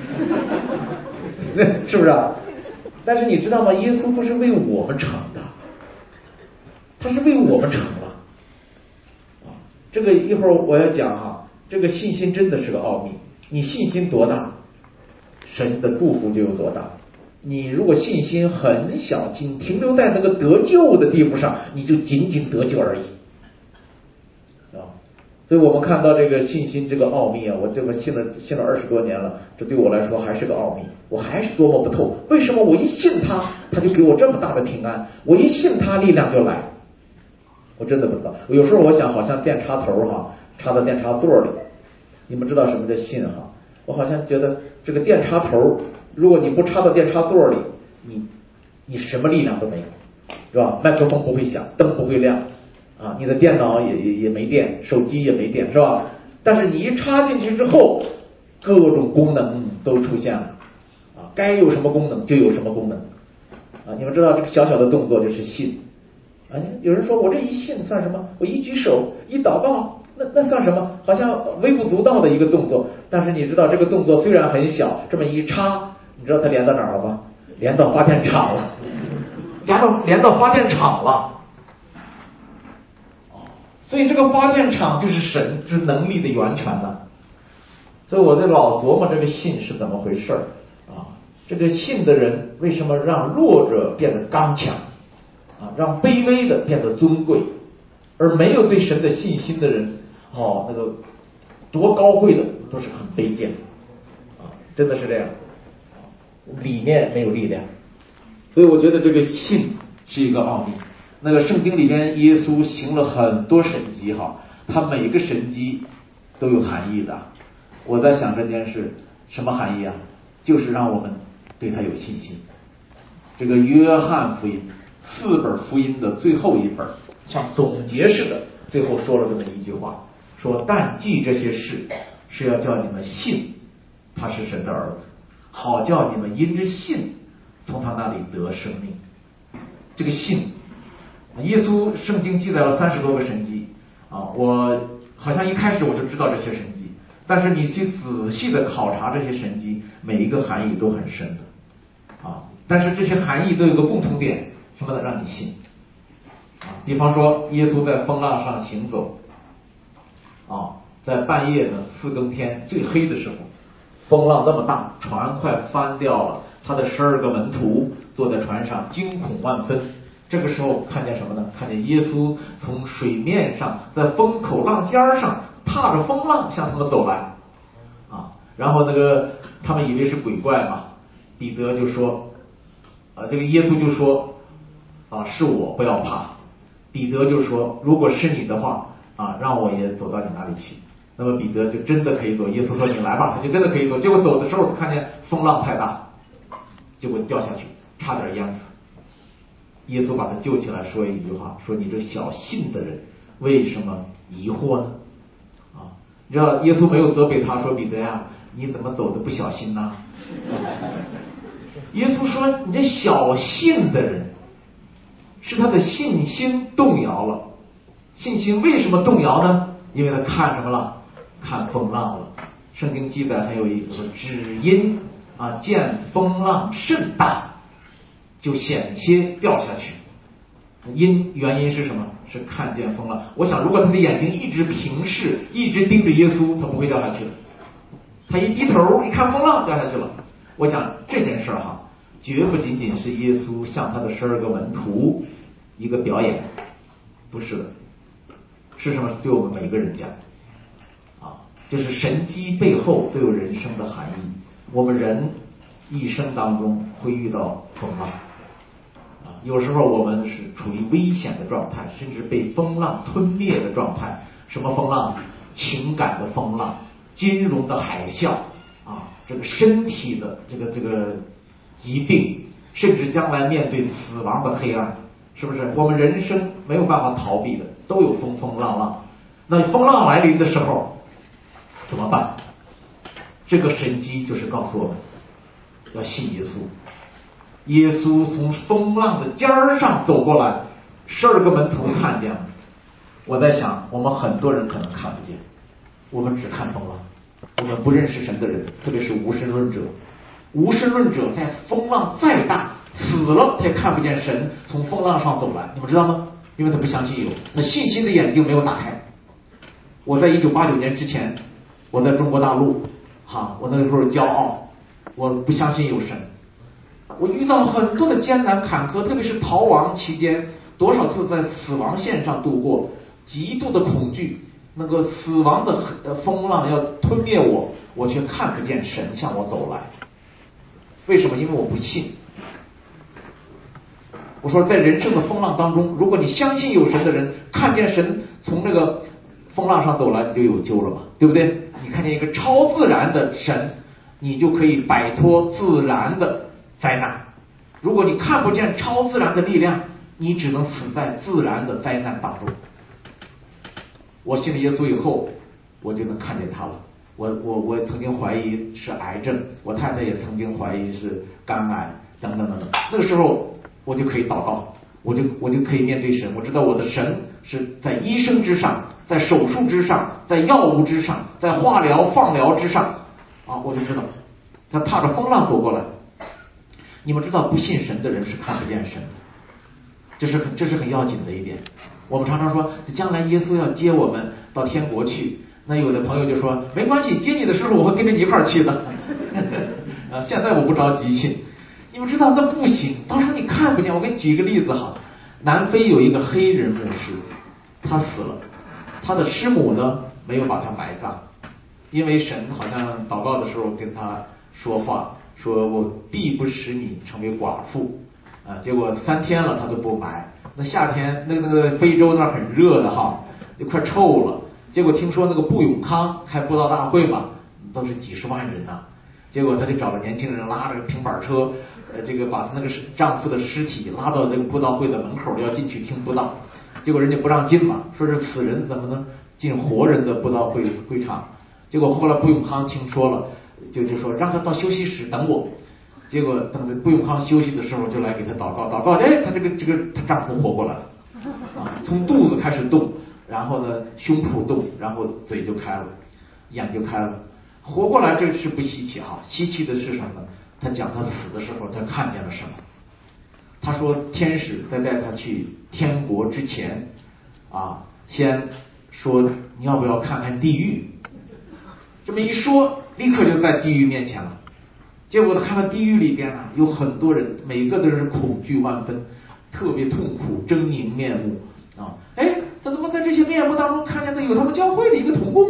是不是啊？但是你知道吗？耶稣不是为我们成的，他是为我们成了。 这个一会儿我要讲哈，这个信心真的是个奥秘。你信心多大，神的祝福就有多大。你如果信心很小，仅停留在那个得救的地步上，你就仅仅得救而已啊。所以我们看到这个信心这个奥秘啊，我这个信了信了二十多年了，这对我来说还是个奥秘，我还是琢磨不透，为什么我一信他，他就给我这么大的平安，我一信他，力量就来。我真的不知道，有时候我想，好像电插头哈，插到电插座里，你们知道什么叫信哈？我好像觉得这个电插头，如果你不插到电插座里，你你什么力量都没有，是吧？麦克风不会响，灯不会亮啊，你的电脑也也也没电，手机也没电，是吧？但是你一插进去之后，各种功能都出现了啊，该有什么功能就有什么功能啊。你们知道这个小小的动作就是信啊。有人说我这一信算什么？我一举手一祷告，那那算什么？好像微不足道的一个动作。但是你知道这个动作虽然很小，这么一插，你知道它连到哪儿了吗？连到发电厂了，连到连到发电厂了。所以这个发电厂就是神之能力的源泉呢。所以我就老琢磨这个信是怎么回事啊？这个信的人为什么让弱者变得刚强啊，让卑微的变得尊贵，而没有对神的信心的人，哦，那个多高贵的都是很卑贱啊，真的是这样，里面没有力量。所以我觉得这个信是一个奥秘。那个圣经里边耶稣行了很多神迹哈，他每个神迹都有含义的。我在想这件事什么含义啊？就是让我们对他有信心。这个约翰福音四本福音的最后一本，像总结似的，最后说了这么一句话，说但记这些事是要叫你们信他是神的儿子，好叫你们因之信从他那里得生命。这个信，耶稣圣经记载了三十多个神迹啊，我好像一开始我就知道这些神迹，但是你去仔细的考察这些神迹，每一个含义都很深的啊。但是这些含义都有个共同点，什么呢？让你信啊。比方说，耶稣在风浪上行走啊，在半夜呢四更天最黑的时候，风浪那么大，船快翻掉了，他的十二个门徒坐在船上惊恐万分。这个时候看见什么呢？看见耶稣从水面上，在风口浪尖上踏着风浪向他们走来啊。然后那个他们以为是鬼怪嘛，彼得就说啊，这个耶稣就说啊，是我，不要怕。彼得就说，如果是你的话啊，让我也走到你那里去。那么彼得就真的可以走，耶稣说你来吧，他就真的可以走。结果走的时候看见风浪太大，结果掉下去，差点淹死。耶稣把他救起来，说一句话，说你这小信的人为什么疑惑呢？啊，你知道耶稣没有责备他，说彼得呀，你怎么走的不小心呢？耶稣说你这小信的人，是他的信心动摇了。信心为什么动摇呢？因为他看什么了？看风浪了。圣经记载很有意思，说只因啊见风浪甚大，就险些掉下去。因原因是什么？是看见风浪。我想如果他的眼睛一直平视，一直盯着耶稣，他不会掉下去的。他一低头一看风浪，掉下去了。我想这件事哈，绝不仅仅是耶稣向他的十二个门徒一个表演，不是的，是什么？是对我们每个人讲啊，就是神迹背后都有人生的含义。我们人一生当中会遇到风浪啊，有时候我们是处于危险的状态，甚至被风浪吞灭的状态。什么风浪？情感的风浪，金融的海啸啊，这个身体的这个这个疾病，甚至将来面对死亡的黑暗，是不是？我们人生没有办法逃避的，都有风风浪浪。那风浪来临的时候怎么办？这个神迹就是告诉我们要信耶稣。耶稣从风浪的尖儿上走过来，十二个门徒看见了。我在想，我们很多人可能看不见，我们只看风浪。我们不认识神的人，特别是无神论者，无神论者在风浪再大，死了他也看不见神从风浪上走来。你们知道吗？因为他不相信有，那信心的眼睛没有打开。 我在一九八九年之前，我在中国大陆，哈，我那个时候骄傲，我不相信有神，我遇到很多的艰难坎坷，特别是逃亡期间，多少次在死亡线上度过，极度的恐惧，那个死亡的呃风浪要吞灭我，我却看不见神向我走来。为什么？因为我不信。我说，在人生的风浪当中，如果你相信有神的人，看见神从那个风浪上走来，你就有救了嘛，对不对？你看见一个超自然的神，你就可以摆脱自然的灾难。如果你看不见超自然的力量，你只能死在自然的灾难当中。我信了耶稣以后，我就能看见他了。我我我曾经怀疑是癌症，我太太也曾经怀疑是肝癌等等等等。那个时候我就可以祷告，我就我就可以面对神。我知道我的神是在医生之上，在手术之上，在药物之上，在化疗放疗之上啊，我就知道他踏着风浪走过来。你们知道，不信神的人是看不见神的，这是很这是很要紧的一点。我们常常说，将来耶稣要接我们到天国去，那有的朋友就说，没关系，接你的时候我会跟着你一块儿去的。啊，现在我不着急去。你们知道那不行，到时候你看不见。我给你举一个例子哈，南非有一个黑人牧师，他死了，他的师母呢没有把他埋葬，因为神好像祷告的时候跟他说话，说我必不使你成为寡妇啊。结果三天了他都不埋。那夏天那个那个非洲那儿很热的哈，就快臭了。结果听说那个布永康开布道大会嘛，都是几十万人呐、啊。结果他就找了年轻人，拉着平板车，呃，这个把他那个丈夫的尸体拉到这个布道会的门口，要进去听布道。结果人家不让进嘛，说是死人怎么能进活人的布道会会场？结果后来布永康听说了，就就说让他到休息室等我。结果等着布永康休息的时候，就来给他祷告，祷告，哎，他这个这个他丈夫活过来了，啊，从肚子开始动，然后呢胸脯动，然后嘴就开了，眼就开了，活过来。这是不稀奇哈，稀奇的是什么呢？他讲他死的时候他看见了什么？他说天使在带他去天国之前啊，先说你要不要看看地狱？这么一说，立刻就在地狱面前了。结果他看到地狱里边啊，有很多人，每个都是恐惧万分，特别痛苦，狰狞面目啊！哎，他怎么在这些面目当中看见的有他们教会的一个同工？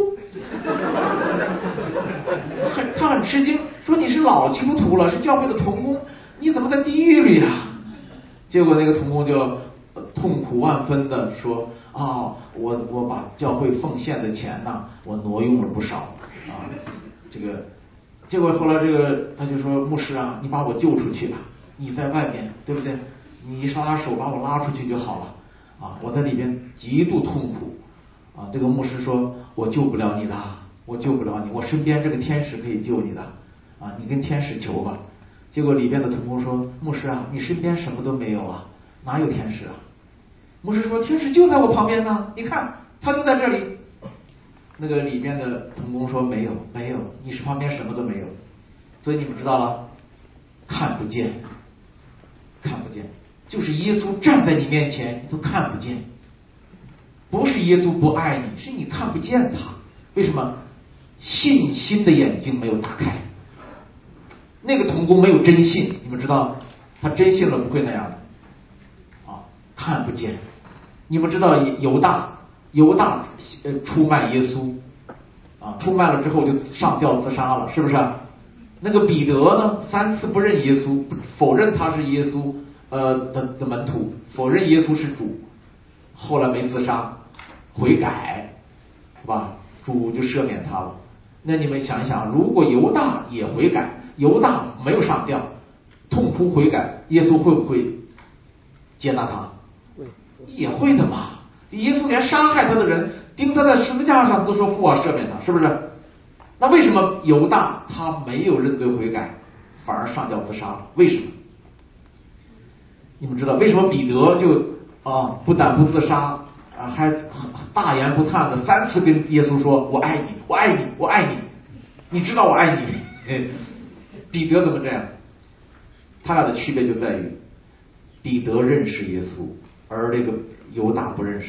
很他很吃惊，说你是老基督徒了，是教会的同工，你怎么在地狱里啊？结果那个同工就痛苦万分的说：哦，我我把教会奉献的钱呢，我挪用了不少啊，这个。结果后来这个他就说，牧师啊，你把我救出去吧，你在外面对不对？你一拉手把我拉出去就好了啊！我在里边极度痛苦啊！这个牧师说，我救不了你的，我救不了你，我身边这个天使可以救你的啊！你跟天使求吧。结果里边的同工说，牧师啊，你身边什么都没有啊，哪有天使啊？牧师说，天使就在我旁边呢，你看他就在这里。那个里面的同工说，没有没有，你是旁边什么都没有。所以你们知道了，看不见，看不见，就是耶稣站在你面前，你都看不见。不是耶稣不爱你，是你看不见他。为什么？信心的眼睛没有打开。那个同工没有真信，你们知道，他真信了不会那样的啊，看不见。你们知道犹大。犹大呃出卖耶稣啊，出卖了之后就上吊自杀了，是不是？那个彼得呢，三次不认耶稣，否认他是耶稣呃的的门徒，否认耶稣是主，后来没自杀，悔改，是吧？主就赦免他了。那你们想一想，如果犹大也悔改，犹大没有上吊，痛哭悔改，耶稣会不会接纳他？也会的嘛。耶稣连杀害他的人钉他在十字架上都说父啊赦免他，是不是？那为什么犹大他没有认罪悔改，反而上吊自杀了？为什么？你们知道为什么彼得就啊不但不自杀啊，还大言不惭的三次跟耶稣说我爱你，我爱你，我爱你，你知道我爱你。彼得怎么这样？他俩的区别就在于，彼得认识耶稣，而这个犹大不认识。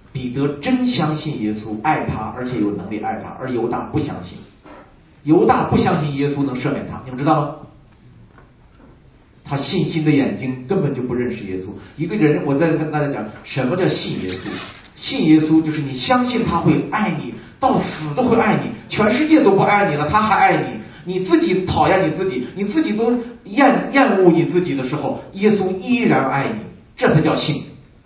彼得真相信耶稣，爱他，而且有能力爱他，而犹大不相信。犹大不相信耶稣能赦免他，你们知道吗？他信心的眼睛根本就不认识耶稣。一个人，我再跟大家讲，什么叫信耶稣？信耶稣就是你相信他会爱你，到死都会爱你，全世界都不爱你了，他还爱你。你自己讨厌你自己，你自己都厌厌恶你自己的时候，耶稣依然爱你，这才叫信。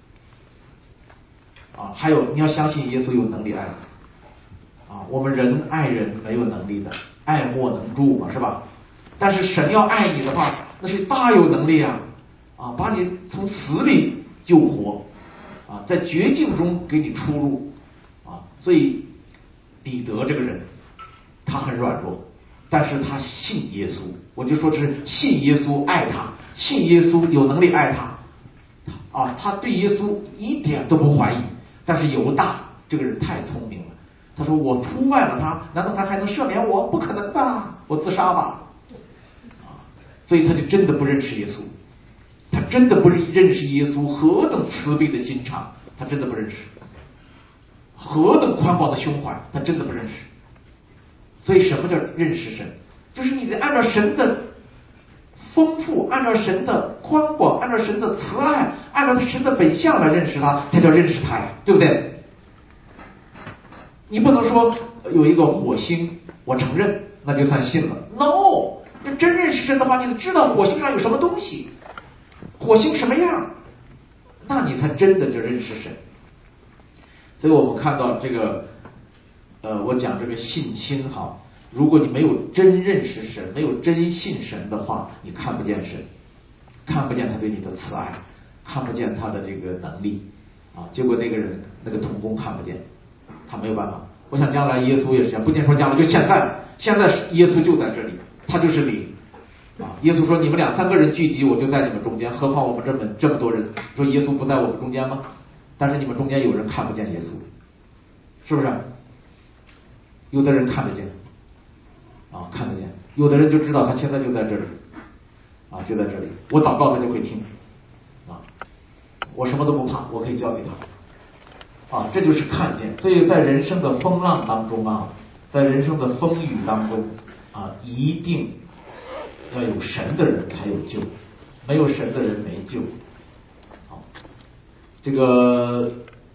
啊，还有你要相信耶稣有能力爱你。啊，我们人爱人没有能力的，爱莫能助嘛，是吧？但是神要爱你的话，那是大有能力啊！啊，把你从死里救活，啊，在绝境中给你出路，啊，所以彼得这个人，他很软弱，但是他信耶稣，我就说这是信耶稣爱他，信耶稣有能力爱他，啊，他对耶稣一点都不怀疑。但是犹大这个人太聪明了，他说我出卖了他，难道他还能赦免我？不可能的，我自杀吧。所以他就真的不认识耶稣，他真的不认识耶稣何等慈悲的心肠，他真的不认识，何等宽广的胸怀，他真的不认识。所以什么叫认识神？就是你得按照神的丰富，按照神的宽广，按照神的慈爱，按照神的本相来认识他，才叫认识他呀，对不对？你不能说有一个火星我承认那就算信了， no，要真认识神的话，你得知道火星上有什么东西，火星什么样，那你才真的就认识神。所以我们看到这个，呃，我讲这个信心哈，如果你没有真认识神，没有真信神的话，你看不见神，看不见他对你的慈爱，看不见他的这个能力啊。结果那个人那个童工看不见，他没有办法。我想将来耶稣也是这样，不见说将来，就现在，现在耶稣就在这里。他就是灵啊！耶稣说：“你们两三个人聚集，我就在你们中间。何况我们这么这么多人，说耶稣不在我们中间吗？但是你们中间有人看不见耶稣，是不是？有的人看得见啊，看得见；有的人就知道他现在就在这里啊，就在这里。我祷告他就会听啊，我什么都不怕，我可以交给他啊，这就是看见。所以在人生的风浪当中啊，在人生的风雨当中。”啊，一定要有神的人才有救，没有神的人没救。好，这个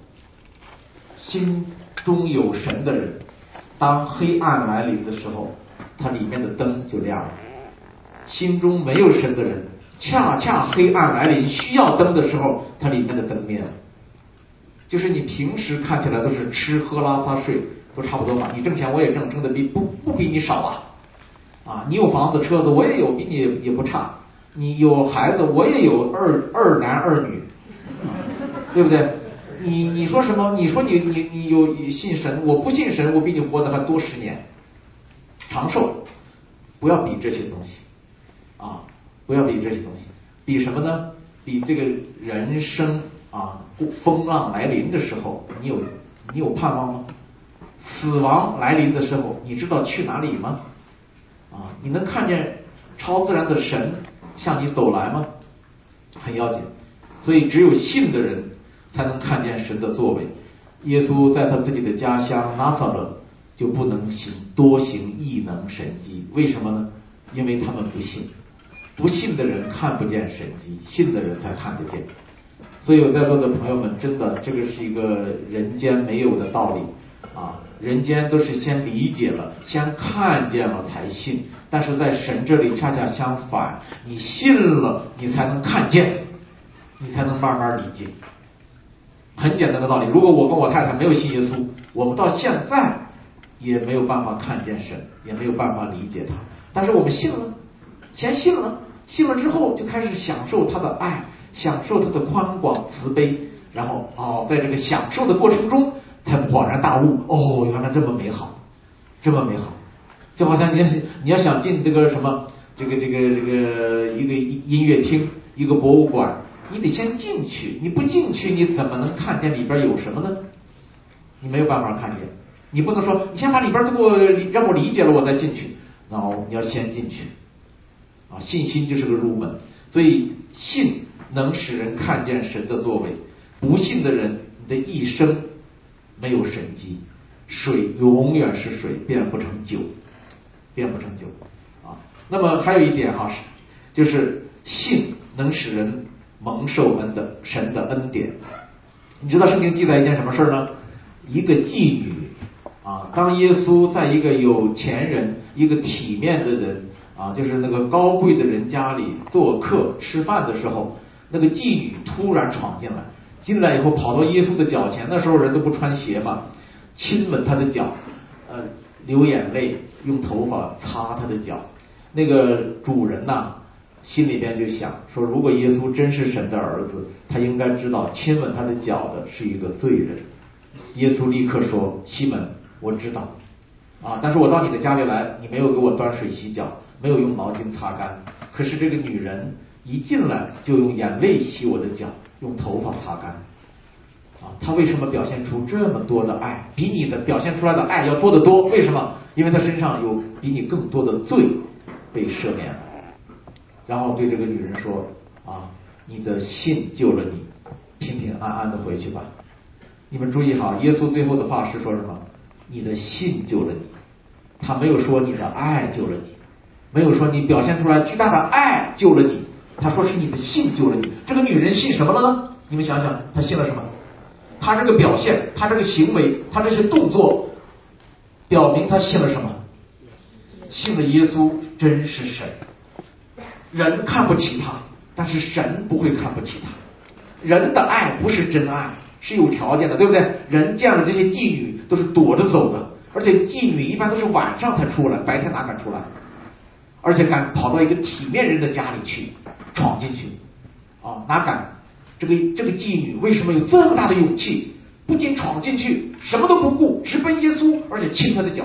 心中有神的人，当黑暗来临的时候，他里面的灯就亮了；心中没有神的人，恰恰黑暗来临需要灯的时候，他里面的灯灭了。就是你平时看起来都是吃喝拉撒睡都差不多嘛，你挣钱我也挣，挣的比不不比你少啊。啊，你有房子车子我也有，比你也不差。你有孩子我也有，二二男二女，啊，对不对？你你说什么？你说你你你有信神，我不信神，我比你活得还多十年，长寿。不要比这些东西啊，不要比这些东西，比什么呢？比这个人生啊，风浪来临的时候，你有你有盼望吗？死亡来临的时候，你知道去哪里吗？啊，你能看见超自然的神向你走来吗？很要紧。所以只有信的人才能看见神的作为。耶稣在他自己的家乡拿撒勒就不能行多行异能神迹，为什么呢？因为他们不信。不信的人看不见神迹，信的人才看得见。所以有在座的朋友们，真的这个是一个人间没有的道理啊！人间都是先理解了，先看见了才信，但是在神这里恰恰相反，你信了，你才能看见，你才能慢慢理解。很简单的道理，如果我跟我太太没有信耶稣，我们到现在也没有办法看见神，也没有办法理解他。但是我们信了，先信了，信了之后就开始享受他的爱，享受他的宽广慈悲，然后哦，在这个享受的过程中才恍然大悟，哦，原来这么美好，这么美好。就好像你要你要想进这个什么这个这个这个一个音乐厅，一个博物馆，你得先进去，你不进去你怎么能看见里边有什么呢？你没有办法看见。你不能说你先把里边都给我让我理解了我再进去，然后你要先进去啊，信心就是个入门。所以信能使人看见神的作为，不信的人你的一生没有神迹，水永远是水，变不成酒，变不成酒啊。那么还有一点哈，就是信能使人蒙受恩的神的恩典。你知道圣经记载一件什么事呢？一个妓女啊，当耶稣在一个有钱人、一个体面的人啊，就是那个高贵的人家里做客吃饭的时候，那个妓女突然闯进来，进来以后跑到耶稣的脚前，那时候人都不穿鞋嘛，亲吻他的脚，呃，流眼泪，用头发擦他的脚。那个主人呐，心里边就想说，如果耶稣真是神的儿子，他应该知道亲吻他的脚的是一个罪人。耶稣立刻说：西门，我知道啊，但是我到你的家里来，你没有给我端水洗脚，没有用毛巾擦干，可是这个女人一进来就用眼泪洗我的脚，用头发擦干啊，她为什么表现出这么多的爱？比你的表现出来的爱要多得多。为什么？因为她身上有比你更多的罪被赦免了。然后对这个女人说啊，你的信救了你，平平安安的回去吧。你们注意好，耶稣最后的话是说什么？你的信救了你，他没有说你的爱救了你，没有说你表现出来巨大的爱救了你，他说是你的信救了你。这个女人信什么了呢？你们想想，她信了什么？她这个表现，她这个行为，她这些动作，表明她信了什么？信了耶稣真是神。人看不起他，但是神不会看不起他。人的爱不是真爱，是有条件的，对不对？人见了这些妓女都是躲着走的，而且妓女一般都是晚上才出来，白天哪敢出来？而且敢跑到一个体面人的家里去闯进去啊，哪敢？这个这个妓女为什么有这么大的勇气？不仅闯进去，什么都不顾，直奔耶稣，而且亲他的脚，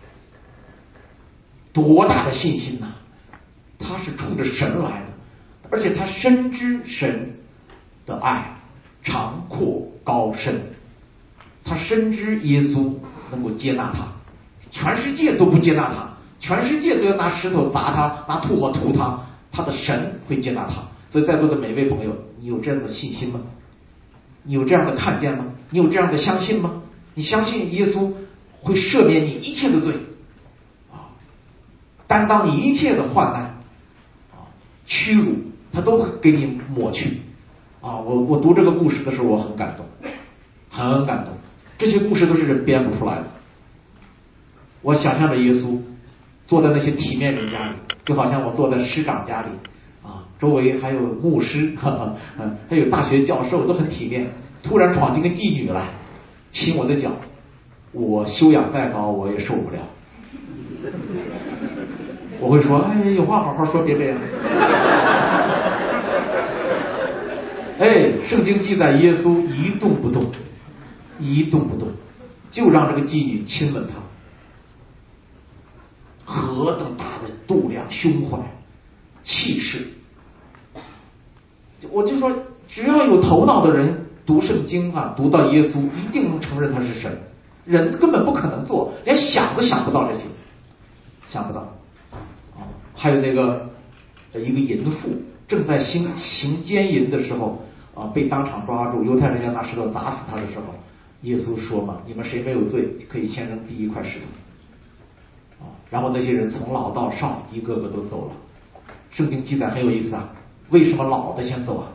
多大的信心呐！他是冲着神来的，而且他深知神的爱长阔高深，他深知耶稣能够接纳他，全世界都不接纳他，全世界都要拿石头砸他，拿唾沫吐他，他的神会接纳他。所以在座的每位朋友，你有这样的信心吗？你有这样的看见吗？你有这样的相信吗？你相信耶稣会赦免你一切的罪啊，担当你一切的患难啊，屈辱他都会给你抹去啊！我我读这个故事的时候，我很感动，很感动。这些故事都是人编不出来的。我想象着耶稣坐在那些体面人家里，就好像我坐在师长家里啊，周围还有牧师，哈哈，还有大学教授，都很体面。突然闯进个妓女来，亲我的脚，我修养再高，我也受不了。我会说，哎，有话好好说，别这样。哎，圣经记载耶稣一动不动，一动不动，就让这个妓女亲吻他。何等大的度量、胸怀、气势！我就说，只要有头脑的人读圣经啊，读到耶稣，一定能承认他是神。人根本不可能做，连想都想不到这些，想不到。啊，还有那个一个淫妇正在行行奸淫的时候啊，被当场抓住，犹太人要拿石头砸死他的时候，耶稣说嘛：“你们谁没有罪，可以先扔第一块石头。”啊，然后那些人从老到少一个个都走了。圣经记载很有意思啊，为什么老的先走啊？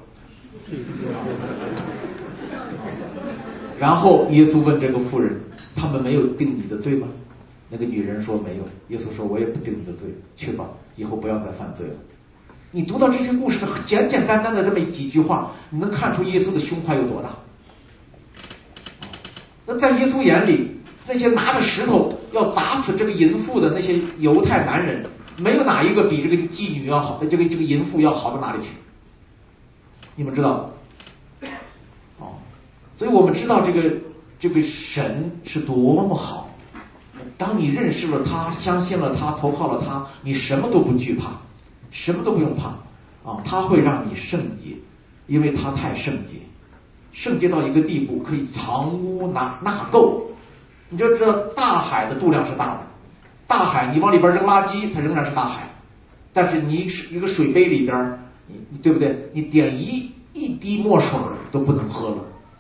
然后耶稣问这个妇人：“他们没有定你的罪吗？”那个女人说：“没有。”耶稣说：“我也不定你的罪，去吧，以后不要再犯罪了。”你读到这些故事的简简单单的这么几句话，你能看出耶稣的胸怀有多大？那在耶稣眼里，那些拿着石头要砸死这个淫妇的那些犹太男人，没有哪一个比这个妓女要好，这个这个淫妇要好到哪里去？你们知道？哦，所以我们知道这个这个神是多么好。当你认识了他，相信了他，投靠了他，你什么都不惧怕，什么都不用怕啊！他会让你圣洁，因为他太圣洁，圣洁到一个地步可以藏污纳纳垢。你就知道大海的度量是大的，大海你往里边扔垃圾，它仍然是大海，但是你一个水杯里边，你对不对？你点一一滴墨水都不能喝了。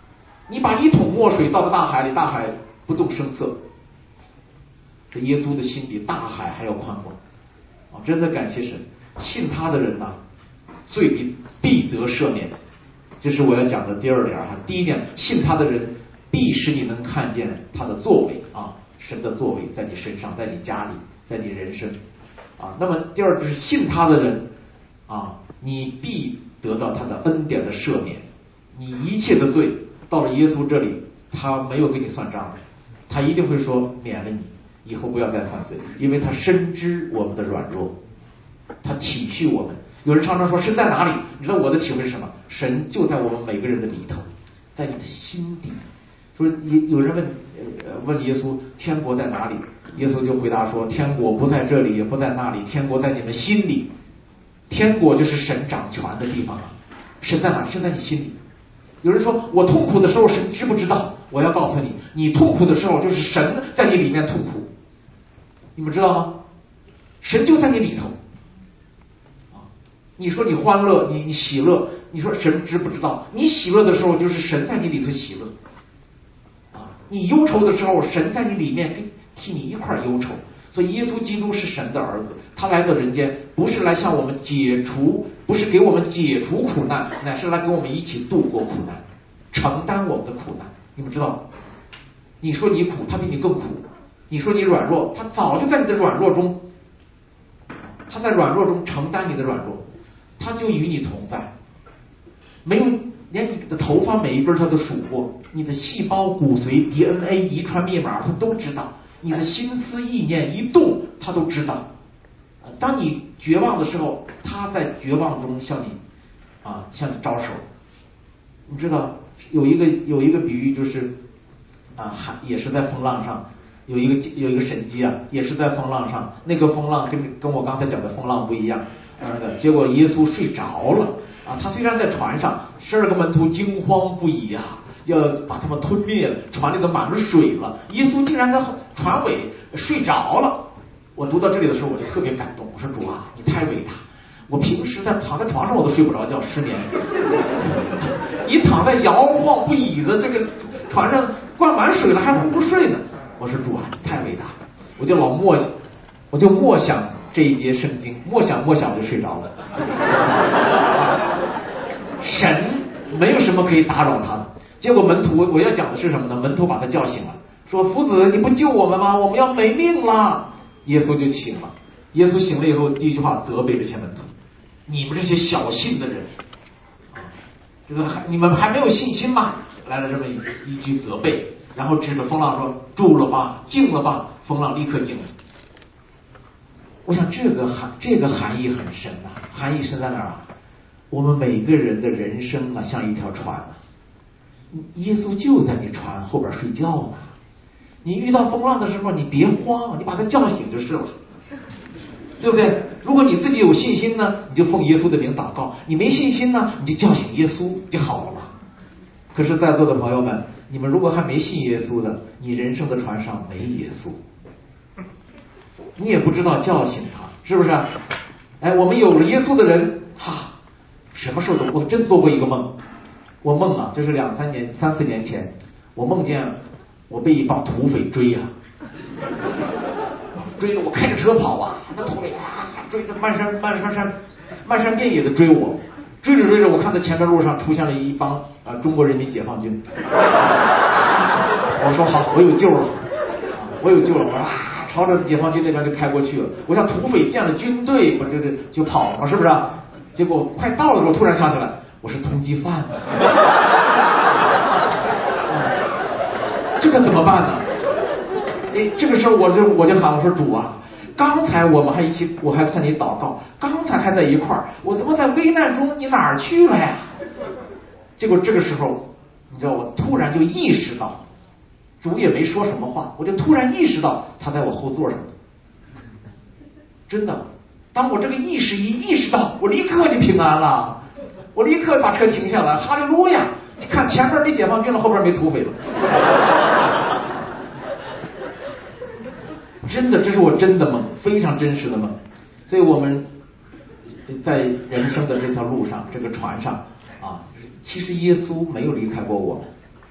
你把一桶墨水倒到大海里，大海不动声色。这耶稣的心比大海还要宽广啊！真的感谢神，信他的人呐、啊，罪必必得赦免。这是我要讲的第二点哈。第一点，信他的人必使你能看见他的作为啊，神的作为在你身上，在你家里，在你人生啊。那么第二就是信他的人啊，你必得到他的恩典的赦免。你一切的罪到了耶稣这里，他没有给你算账的，他一定会说免了你。以后不要再犯罪，因为他深知我们的软弱，他体恤我们。有人常常说神在哪里？你知道我的体会是什么？神就在我们每个人的里头，在你的心底。说有人问问耶稣天国在哪里？耶稣就回答说天国不在这里，也不在那里，天国在你们心里。天国就是神掌权的地方啊！神在哪里？神在你心里。有人说我痛苦的时候神知不知道？我要告诉你，你痛苦的时候就是神在你里面痛苦。你们知道吗？神就在你里头啊！你说你欢乐，你你喜乐，你说神知不知道？你喜乐的时候，就是神在你里头喜乐啊！你忧愁的时候，神在你里面跟替你一块忧愁。所以耶稣基督是神的儿子，他来到人间不是来向我们解除，不是给我们解除苦难，乃是来跟我们一起度过苦难，承担我们的苦难。你们知道，你说你苦，他比你更苦。你说你软弱，他早就在你的软弱中，他在软弱中承担你的软弱，他就与你同在。没有连你的头发每一根他都数过，你的细胞、骨髓、D N A、遗传密码他都知道，你的心思意念一动他都知道。当你绝望的时候，他在绝望中向你啊向你招手。你知道有一个有一个比喻就是啊，还也是在风浪上。有一个有一个神迹啊，也是在风浪上，那个风浪跟跟我刚才讲的风浪不一样，那个结果耶稣睡着了啊，他虽然在船上，十二个门徒惊慌不已啊，要把他们吞灭了，船里都满了水了，耶稣竟然在船尾睡着了。我读到这里的时候，我就特别感动，我说主啊，你太伟大！我平时在躺在床上我都睡不着觉，失眠，你躺在摇晃不已的这个船上灌满水了，还不不睡呢。我说主啊，你太伟大！我就老默，我就默想这一节圣经，默想默想我就睡着了。神没有什么可以打扰他的。结果门徒，我要讲的是什么呢？门徒把他叫醒了，说夫子，你不救我们吗？我们要没命了。耶稣就醒了。耶稣醒了以后，第一句话责备这些门徒：你们这些小信的人，这个还你们还没有信心吗？来了这么一一句责备。然后指着风浪说：住了吧，静了吧。风浪立刻静了。我想这个含这个含义很深啊，含义是在哪儿啊？我们每个人的人生啊，像一条船啊，耶稣就在你船后边睡觉呢。你遇到风浪的时候，你别慌，你把他叫醒就是了，对不对？如果你自己有信心呢，你就奉耶稣的名祷告；你没信心呢，你就叫醒耶稣就好了。可是，在座的朋友们，你们如果还没信耶稣的，你人生的船上没耶稣，你也不知道叫醒他，是不是？哎，我们有了耶稣的人，哈，什么事都……我真做过一个梦，我梦啊，这是两三年、三四年前，我梦见我被一帮土匪追啊，追着我开着车跑啊，那土匪啊追着漫山漫山山漫山遍野的追我。追着追着，我看到前面路上出现了一帮啊中国人民解放军。我说好，我有救了，我有救了。我说啊，朝着解放军那边就开过去了。我想土匪见了军队，我就就就跑嘛，是不是？结果快到的时候，突然想起来，我是通缉犯呢。这个怎么办呢？哎，这个时候我就我就喊我说主啊。刚才我们还一起，我还向你祷告，刚才还在一块儿，我怎么在危难中你哪儿去了呀？结果这个时候，你知道我突然就意识到，主也没说什么话，我就突然意识到他在我后座上。真的，当我这个意识一意识到，我立刻就平安了，我立刻把车停下来，哈利路亚！看前面没解放军了，后边没土匪了。真的，这是我真的梦，非常真实的梦。所以我们在人生的这条路上，这个船上啊，其实耶稣没有离开过我们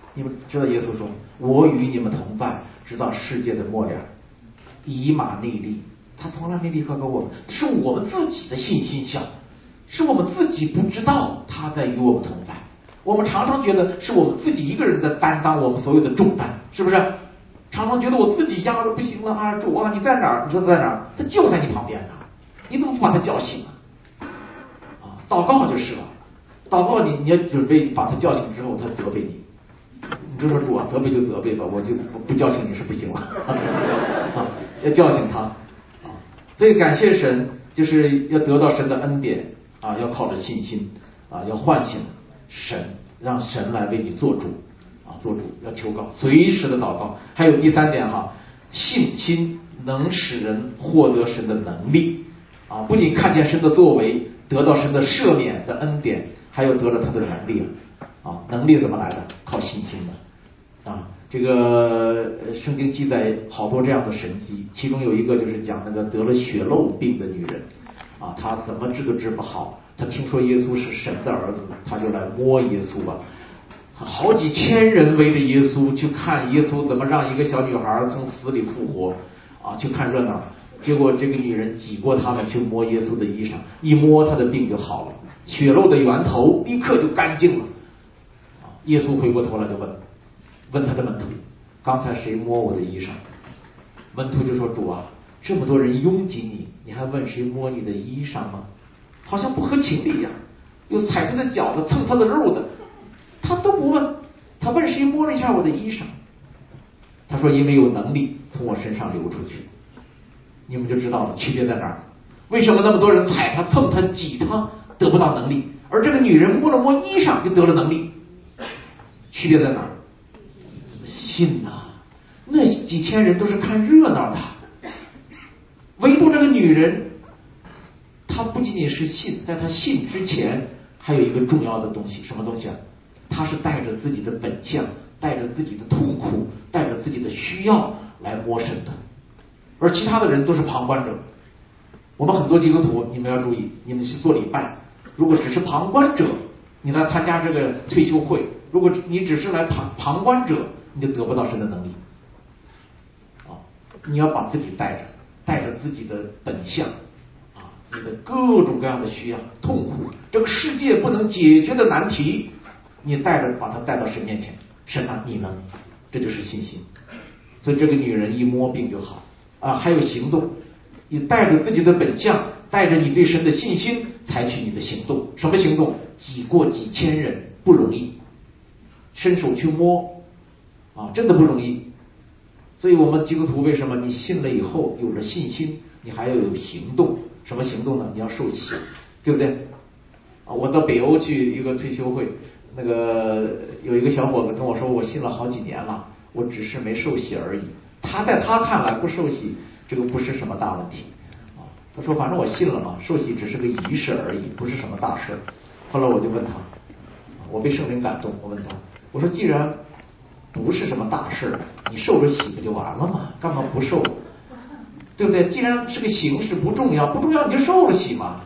你们知道耶稣说我与你们同在直到世界的末了，以马内利。他从来没立刻给我们，是我们自己的信心小，是我们自己不知道他在与我们同在。我们常常觉得是我们自己一个人在担当我们所有的重担，是不是？常常觉得我自己压得不行了啊，主啊，你在哪儿？你说在哪儿？他就在你旁边呢，你怎么不把他叫醒啊？啊，祷告就是了，祷告你你要准备把他叫醒之后，他责备你，你就说主啊，责备就责备吧，我就不不叫醒你是不行了啊，要叫醒他啊。所以感谢神，就是要得到神的恩典啊，要靠着信心啊，要唤醒神，让神来为你做主啊，做主要求告，随时的祷告。还有第三点哈，信心能使人获得神的能力啊，不仅看见神的作为，得到神的赦免的恩典，还有得了他的能力啊。能力怎么来的？靠信心的啊。这个圣经记载好多这样的神迹，其中有一个就是讲那个得了血漏病的女人啊，她怎么治都治不好，她听说耶稣是神的儿子，她就来摸耶稣吧。好几千人围着耶稣去看耶稣怎么让一个小女孩从死里复活啊，去看热闹。结果这个女人挤过他们去摸耶稣的衣裳，一摸她的病就好了，血漏的源头立刻就干净了。耶稣回过头来就问问他的门徒，刚才谁摸我的衣裳？门徒就说，主啊，这么多人拥挤你，你还问谁摸你的衣裳吗？好像不合情理呀，有踩他的脚的，蹭他的肉的，他都不问，他问谁摸了一下我的衣裳？他说因为有能力从我身上流出去。你们就知道了区别在哪儿。为什么那么多人踩他、蹭他、挤他得不到能力，而这个女人摸了摸衣裳就得了能力？区别在哪儿？信呐、啊，那几千人都是看热闹的，唯独这个女人，她不仅仅是信，在她信之前还有一个重要的东西，什么东西啊？她是带着自己的本相，带着自己的痛苦，带着自己的需要来摸神的，而其他的人都是旁观者。我们很多基督徒，你们要注意，你们去做礼拜，如果只是旁观者，你来参加这个退休会，如果你只是来旁旁观者，你就得不到神的能力啊！你要把自己带着，带着自己的本相啊，你的各种各样的需要、痛苦，这个世界不能解决的难题，你带着把它带到神面前，神啊，你能，这就是信心。所以这个女人一摸病就好啊，还有行动，你带着自己的本相，带着你对神的信心，采取你的行动。什么行动？挤过几千人不容易，伸手去摸啊，真的不容易。所以我们基督徒为什么你信了以后有了信心，你还要有行动？什么行动呢？你要受洗，对不对？啊，我到北欧去一个退休会，那个有一个小伙子跟我说，我信了好几年了，我只是没受洗而已。他在他看来不受洗这个不是什么大问题啊。他说反正我信了嘛，受洗只是个仪式而已，不是什么大事。后来我就问他，我被圣灵感动，我问他，我说既然不是什么大事，你受着洗不就完了吗？干嘛不受？对不对？既然是个形式不重要，不重要你就受了洗嘛。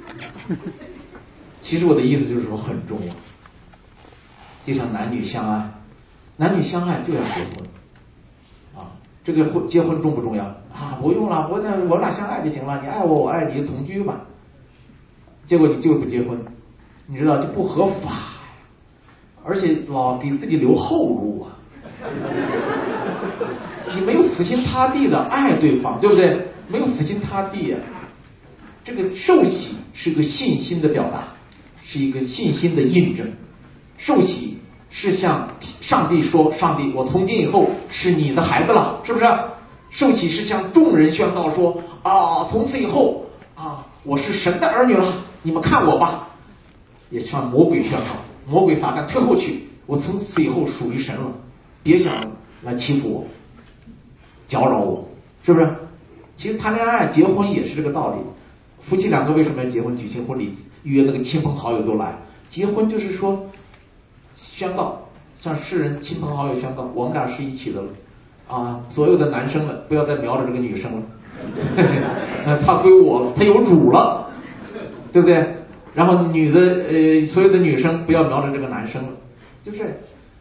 其实我的意思就是说很重要，就像男女相爱，男女相爱就要结婚啊。这个婚结婚重不重要啊？不用了，我那我俩相爱就行了，你爱我我爱你就同居吧。结果你就不结婚，你知道就不合法，而且老给自己留后路啊。你没有死心塌地的爱对方，对不对？没有死心塌地啊。这个受洗是个信心的表达，是一个信心的印证。受洗是向上帝说，上帝，我从今以后是你的孩子了，是不是？受洗是向众人宣告说，啊，从此以后啊，我是神的儿女了，你们看我吧。也向魔鬼宣告，魔鬼撒旦退后去，我从此以后属于神了，别想来欺负我，搅扰我，是不是？其实谈恋爱结婚也是这个道理。夫妻两个为什么要结婚？举行婚礼，约那个亲朋好友都来。结婚就是说宣告，向世人亲朋好友宣告，我们俩是一起的了啊！所有的男生们不要再瞄着这个女生了，她归我了，她有主了，对不对？然后女的呃，所有的女生不要瞄着这个男生了，就是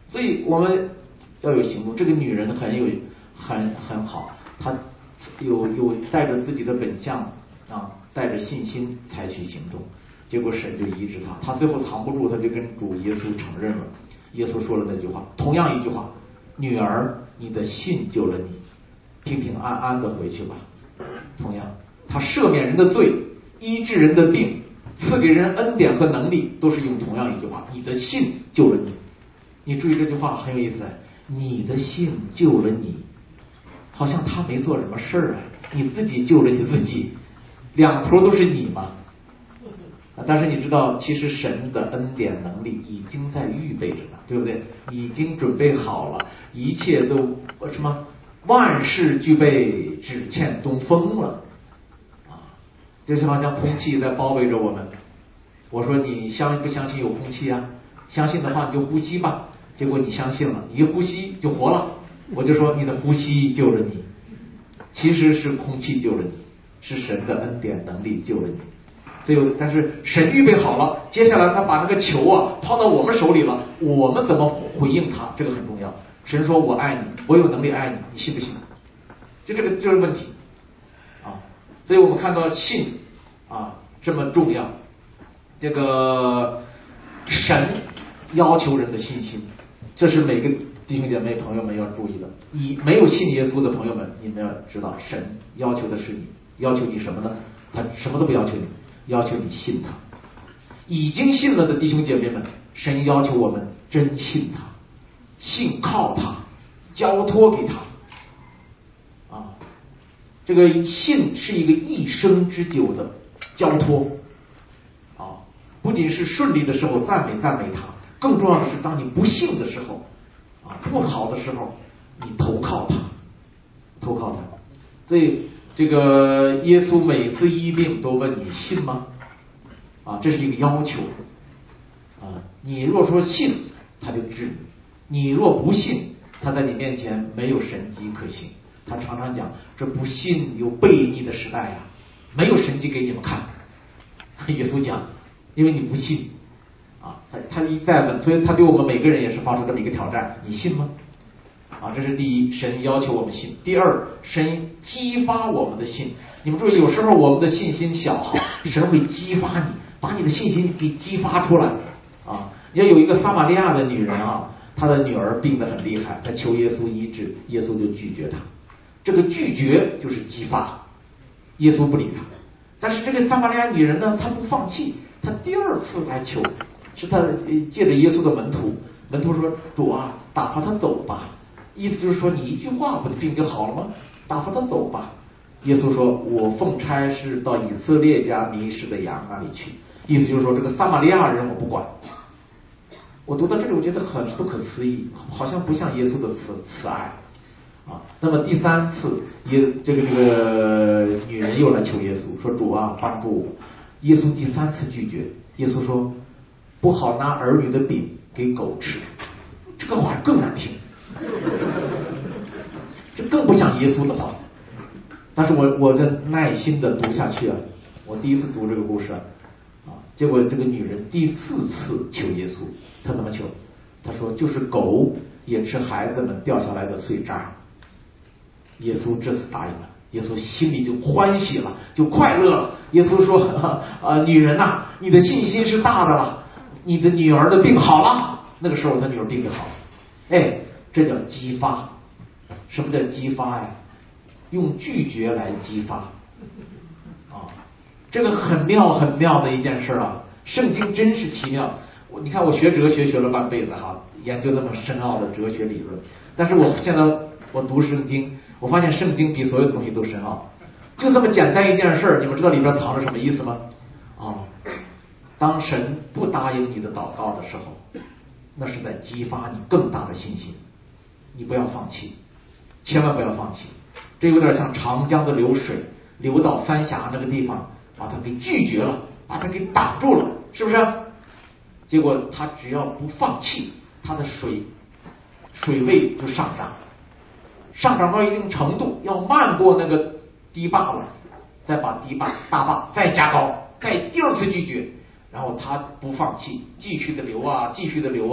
所以我们要有行动。这个女人很有很很好，她有有带着自己的本相啊，带着信心采取行动，结果神就医治她。她最后藏不住，她就跟主耶稣承认了。耶稣说了那句话，同样一句话：女儿，你的信救了你，平平安安的回去吧。同样，他赦免人的罪，医治人的病，赐给人恩典和能力，都是用同样一句话：你的信救了你。你注意这句话很有意思，你的信救了你，好像他没做什么事儿啊，你自己救了你自己，两头都是你嘛。但是你知道，其实神的恩典能力已经在预备着呢，对不对？已经准备好了，一切都什么万事俱备，只欠东风了啊！就是好像空气在包围着我们。我说你相不相信有空气啊？相信的话你就呼吸吧。结果你相信了，你一呼吸就活了。我就说你的呼吸救了你，其实是空气救了你，是神的恩典能力救了你。所以，但是神预备好了，接下来他把那个球啊抛到我们手里了，我们怎么回应他，这个很重要。神说我爱你，我有能力爱你，你信不信？就这个就是问题啊。所以我们看到信啊这么重要，这个神要求人的信心，这是每个弟兄姐妹朋友们要注意的。以没有信耶稣的朋友们，你们要知道，神要求的是你，要求你什么呢？他什么都不要求你，要求你信他。已经信了的弟兄姐妹们，神要求我们真信他，信靠他，交托给他啊。这个信是一个一生之久的交托啊，不仅是顺利的时候赞美赞美他，更重要的是当你不幸的时候啊，不好的时候，你投靠他，投靠他。所以这个耶稣每次医病都问你信吗？啊，这是一个要求啊。你若说信，他就治你；你若不信，他在你面前没有神迹可行。他常常讲，这不信有悖逆的时代呀、啊，没有神迹给你们看。耶稣讲，因为你不信啊，他他一再问，所以他对我们每个人也是发出这么一个挑战：你信吗？啊，这是第一，神要求我们信；第二，神激发我们的信。你们注意，有时候我们的信心小哈，神会激发你，把你的信心给激发出来啊。要有一个撒玛利亚的女人啊，她的女儿病得很厉害，她求耶稣医治，耶稣就拒绝她。这个拒绝就是激发，耶稣不理她。但是这个撒玛利亚女人呢，她不放弃，她第二次来求，是她借着耶稣的门徒，门徒说：“主啊，打发她走吧。”意思就是说，你一句话，不就病就好了吗？打发他走吧。耶稣说：“我奉差是到以色列家迷失的羊那里去。”意思就是说，这个撒玛利亚人我不管。我读到这里，我觉得很不可思议，好像不像耶稣的慈慈爱啊。那么第三次，耶这个这个女人又来求耶稣，说：“主啊，帮助我。”耶稣第三次拒绝。耶稣说：“不好拿儿女的饼给狗吃。”这个话更难听。这更不像耶稣的话，但是我我这耐心的读下去啊，我第一次读这个故事啊，啊，结果这个女人第四次求耶稣，她怎么求？她说就是狗也吃孩子们掉下来的碎渣。耶稣这次答应了，耶稣心里就欢喜了，就快乐了。耶稣说啊、呃，女人呐、啊，你的信心是大的了，你的女儿的病好了。那个时候她女儿病就好了，哎。这叫激发。什么叫激发呀？用拒绝来激发啊，这个很妙很妙的一件事啊。圣经真是奇妙。我你看，我学哲学学了半辈子哈，研究那么深奥的哲学理论，但是我现在我读圣经，我发现圣经比所有的东西都深奥。就这么简单一件事，你们知道里边藏着什么意思吗？啊，当神不答应你的祷告的时候，那是在激发你更大的信心。你不要放弃，千万不要放弃。这有点像长江的流水流到三峡那个地方，把它给拒绝了，把它给挡住了，是不是？结果他只要不放弃，它的水水位就上涨，上涨到一定程度，要漫过那个堤坝了，再把堤坝大坝再加高，再第二次拒绝，然后他不放弃，继续的流啊，继续的流啊，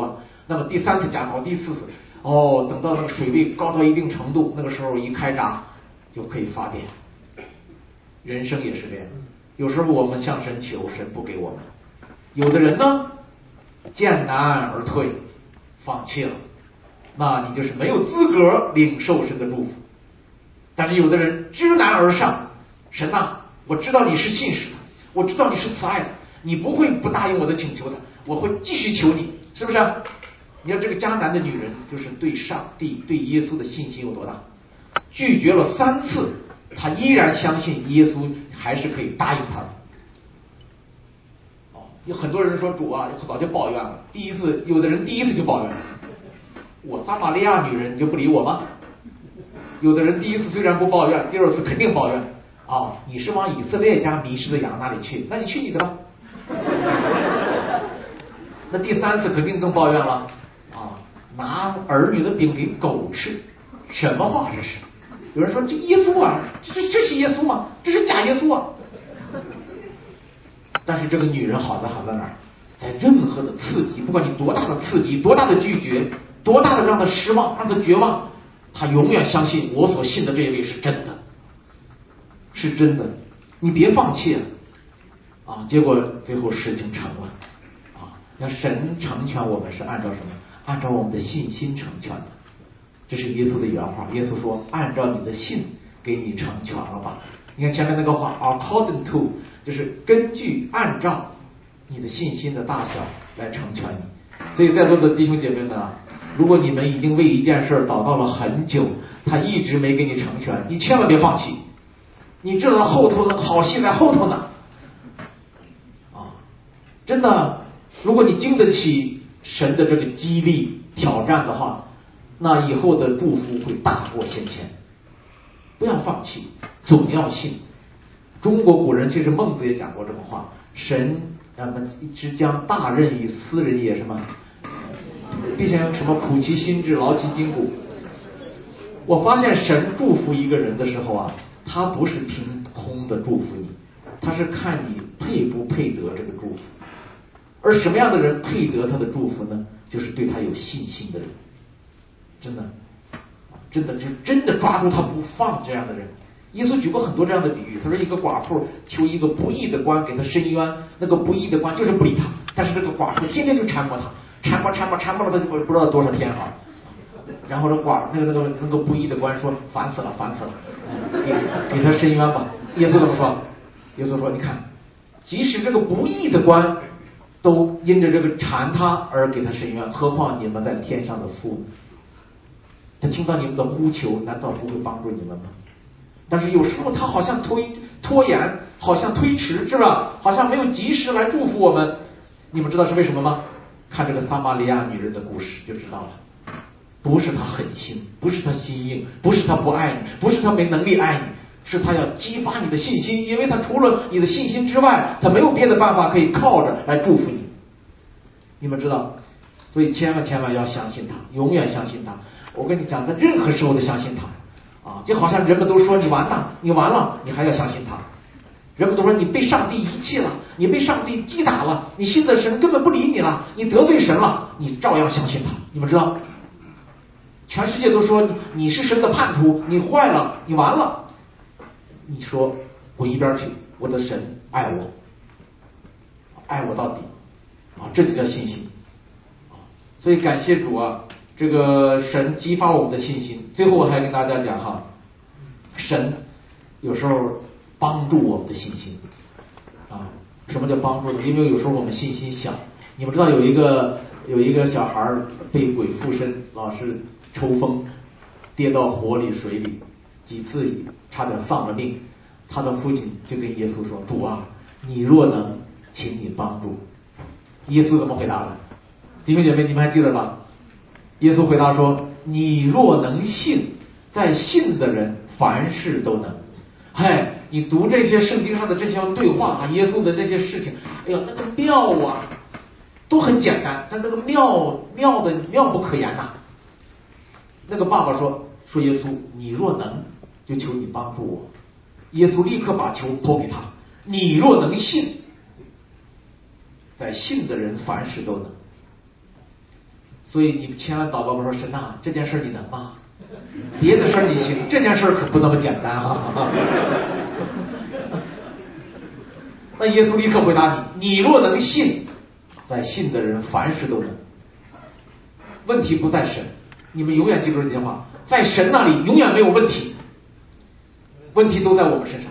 那么第三次加高，第四次，哦，等到那个水位高到一定程度，那个时候一开闸就可以发电。人生也是这样，有时候我们向神求，神不给我们；有的人呢，见难而退，放弃了，那你就是没有资格领受神的祝福。但是有的人知难而上，神呐，我知道你是信实的，我知道你是慈爱的，你不会不答应我的请求的，我会继续求你，是不是？你看这个迦南的女人，就是对上帝、对耶稣的信心有多大？拒绝了三次，她依然相信耶稣还是可以答应她的。哦，有很多人说主啊，早就抱怨了。第一次，有的人第一次就抱怨，我撒玛利亚女人你就不理我吗？有的人第一次虽然不抱怨，第二次肯定抱怨。啊、哦，你是往以色列家迷失的羊那里去，那你去你的吧。那第三次肯定更抱怨了。啊，拿儿女的饼给狗吃，什么话这是？有人说这耶稣啊，这这这是耶稣吗？这是假耶稣啊！但是这个女人好在好在哪儿？在任何的刺激，不管你多大的刺激，多大的拒绝，多大的让她失望，让她绝望，她永远相信我所信的这一位是真的，是真的。你别放弃啊！啊，结果最后事情成了啊！那神成全我们是按照什么？按照我们的信心成全的。这是耶稣的原话，耶稣说：“按照你的信给你成全了吧。”你看前面那个话 ，according to 就是根据按照你的信心的大小来成全你。所以在座的弟兄姐妹们啊，如果你们已经为一件事祷告了很久，他一直没给你成全，你千万别放弃。你知道后头的好戏在后头呢。啊，真的，如果你经得起神的这个激励挑战的话，那以后的祝福会大过先前。不要放弃，总要信。中国古人其实孟子也讲过这么话：神那么只将大任于斯人也，什么必先什么苦其心志，劳其筋骨。我发现神祝福一个人的时候啊，他不是凭空的祝福你，他是看你配不配得这个祝福。而什么样的人配得他的祝福呢？就是对他有信心的人。真的，真的就真的抓住他不放这样的人。耶稣举过很多这样的比喻，他说一个寡妇求一个不义的官给他伸冤，那个不义的官就是不理他，但是这个寡妇天天就缠磨他，缠磨缠磨缠磨了他就不知道多少天啊。然后这寡那个那个那个不义的官说烦死了烦死了，给给他伸冤吧。耶稣怎么说？耶稣说你看，即使这个不义的官都因着这个缠他而给他伸冤，何况你们在天上的父？他听到你们的呼求，难道不会帮助你们吗？但是有时候他好像推拖延，好像推迟，是吧？好像没有及时来祝福我们。你们知道是为什么吗？看这个撒玛利亚女人的故事就知道了。不是他狠心，不是他心硬，不是他不爱你，不是他没能力爱你，是他要激发你的信心，因为他除了你的信心之外，他没有别的办法可以靠着来祝福你。你们知道，所以千万千万要相信他，永远相信他。我跟你讲，在任何时候都相信他啊！就好像人们都说你完了，你完了，你还要相信他。人们都说你被上帝遗弃了，你被上帝击打了，你信的神根本不理你了，你得罪神了，你照样相信他。你们知道，全世界都说你是神的叛徒，你坏了，你完了。你说滚一边去，我的神爱我，爱我到底啊！这就叫信心啊！所以感谢主啊！这个神激发我们的信心。最后我还跟大家讲哈，神有时候帮助我们的信心啊。什么叫帮助呢？因为有时候我们信心小。你们知道有一个有一个小孩被鬼附身，老是抽风，跌到火里水里，几次差点丧了命。他的父亲就跟耶稣说：“主啊，你若能，请你帮助。”耶稣怎么回答的？弟兄姐妹，你们还记得吧？耶稣回答说：“你若能信，在信的人凡事都能。”嗨，你读这些圣经上的这些对话啊，耶稣的这些事情，哎呦，那个妙啊，都很简单，但那个妙妙的妙不可言呐、啊。那个爸爸说说耶稣，你若能，就求你帮助我。耶稣立刻把球投给他，你若能信，在信的人凡事都能。 所以你千万祷告说神啊，这件事你能吗？别的事儿你行，这件事可不那么简单啊。那耶稣立刻回答你：你若能信，在信的人凡事都能。问题不在神，你们永远记住这句话，在神那里永远没有问题，问题都在我们身上。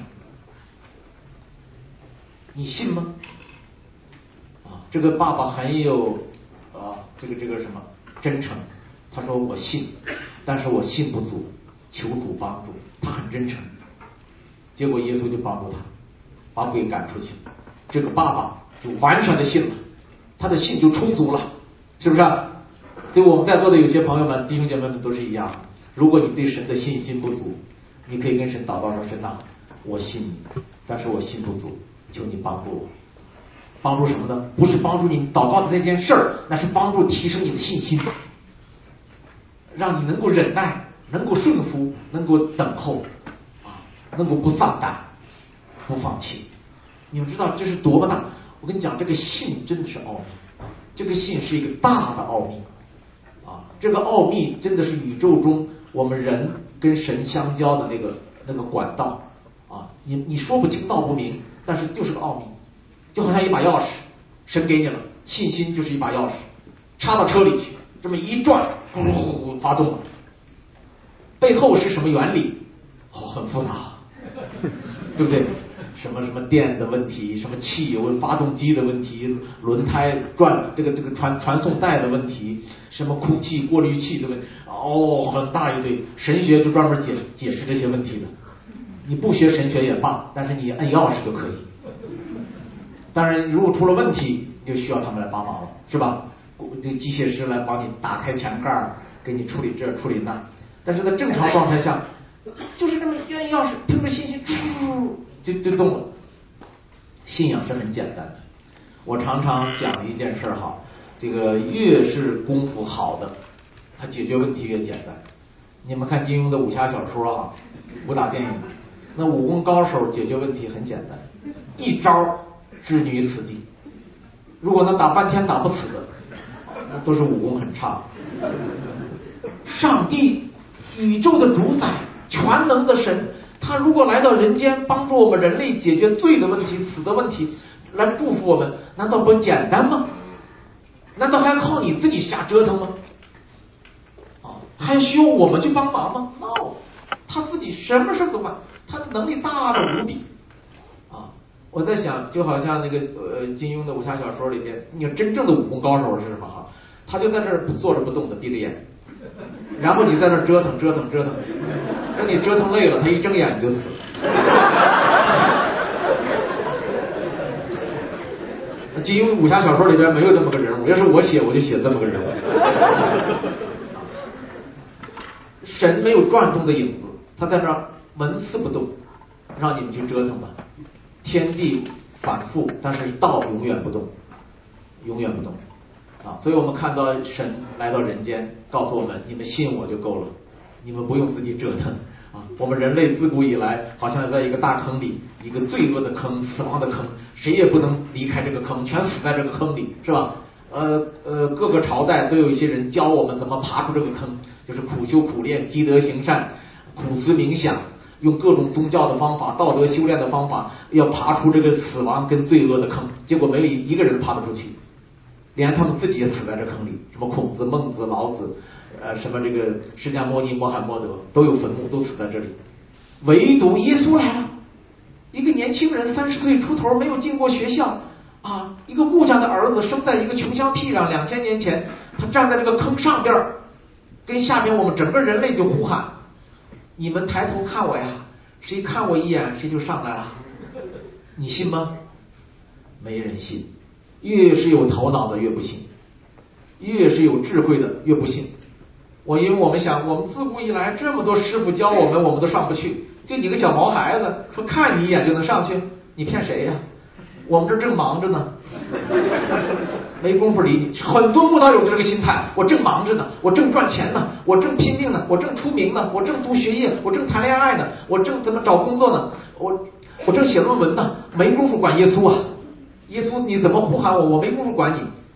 你信吗？啊，这个爸爸很有啊，这个这个什么真诚。他说我信，但是我信不足，求主帮助。他很真诚，结果耶稣就帮助他，把鬼赶出去。这个爸爸就完全的信了，他的信就充足了，是不是？对我们在座的有些朋友们、弟兄姐妹们都是一样。如果你对神的信心不足，你可以跟神祷告说：神啊，我信你，但是我信不足，求你帮助我。帮助什么呢？不是帮助你祷告的那件事儿，那是帮助提升你的信心，让你能够忍耐，能够顺服，能够等候，啊，能够不丧胆，不放弃。你们知道这是多么大？我跟你讲，这个信真的是奥秘，这个信是一个大的奥秘啊！这个奥秘真的是宇宙中我们人跟神相交的那个那个管道啊！你你说不清道不明，但是就是个奥秘，就好像一把钥匙，神给你了，信心就是一把钥匙，插到车里去，这么一转，呼呼发动了。背后是什么原理？哦，很复杂，对不对？什么什么电的问题，什么汽油发动机的问题，轮胎转这个这个传传送带的问题，什么空气过滤器的问题，哦，很大一堆。神学就专门解解释这些问题的。你不学神学也罢，但是你摁钥匙就可以。当然，如果出了问题，你就需要他们来帮忙了，是吧？这个机械师来帮你打开墙盖，给你处理这处理那。但是在正常状态下，就是这么一摁钥匙，凭着信心，就就动了。信仰是很简单的。我常常讲一件事儿哈，这个越是功夫好的，他解决问题越简单。你们看金庸的武侠小说啊，武打电影，那武功高手解决问题很简单，一招置你于死地。如果能打半天打不死的，那都是武功很差。上帝，宇宙的主宰，全能的神，他如果来到人间，帮助我们人类解决罪的问题、死的问题，来祝福我们，难道不简单吗？难道还要靠你自己瞎折腾吗？啊，还需要我们去帮忙吗 ？No， 他自己什么事都办，他的能力大的无比。啊，我在想，就好像那个呃金庸的武侠小说里边，你看真正的武功高手是什么哈？他就在这儿坐着不动的，闭着眼。然后你在那折腾折腾折腾，等你折腾累了，他一睁眼你就死了。金庸武侠小说里边没有这么个人物，要是我写我就写这么个人物。神没有转动的影子，他在那儿纹丝不动，让你们去折腾吧。天地反复，但是道永远不动，永远不动。啊，所以我们看到神来到人间，告诉我们：你们信我就够了，你们不用自己折腾啊。我们人类自古以来，好像在一个大坑里，一个罪恶的坑、死亡的坑，谁也不能离开这个坑，全死在这个坑里，是吧？呃呃，各个朝代都有一些人教我们怎么爬出这个坑，就是苦修苦练、积德行善、苦思冥想，用各种宗教的方法、道德修炼的方法，要爬出这个死亡跟罪恶的坑，结果没有一个人爬得出去。连他们自己也死在这坑里，什么孔子、孟子、老子，呃，什么这个释迦牟尼、穆罕默德都有坟墓，都死在这里。唯独耶稣来了，一个年轻人，三十岁出头，没有进过学校啊，一个木匠的儿子，生在一个穷乡僻壤，两千年前，他站在这个坑上边，跟下面我们整个人类就呼喊：你们抬头看我呀！谁看我一眼，谁就上来了。你信吗？没人信。越是有头脑的越不信，越是有智慧的越不信。我因为我们想，我们自古以来这么多师傅教我们，我们都上不去，就你个小毛孩子说看你一眼就能上去，你骗谁呀？我们这正忙着呢，没工夫理你。很多慕道友这个心态，我正忙着呢，我正赚钱呢，我正拼命呢，我正出名呢，我正读学业，我正谈恋爱呢，我正怎么找工作呢，我我正写论文呢，没工夫管耶稣啊。耶稣，你怎么呼喊我？我没工夫管你。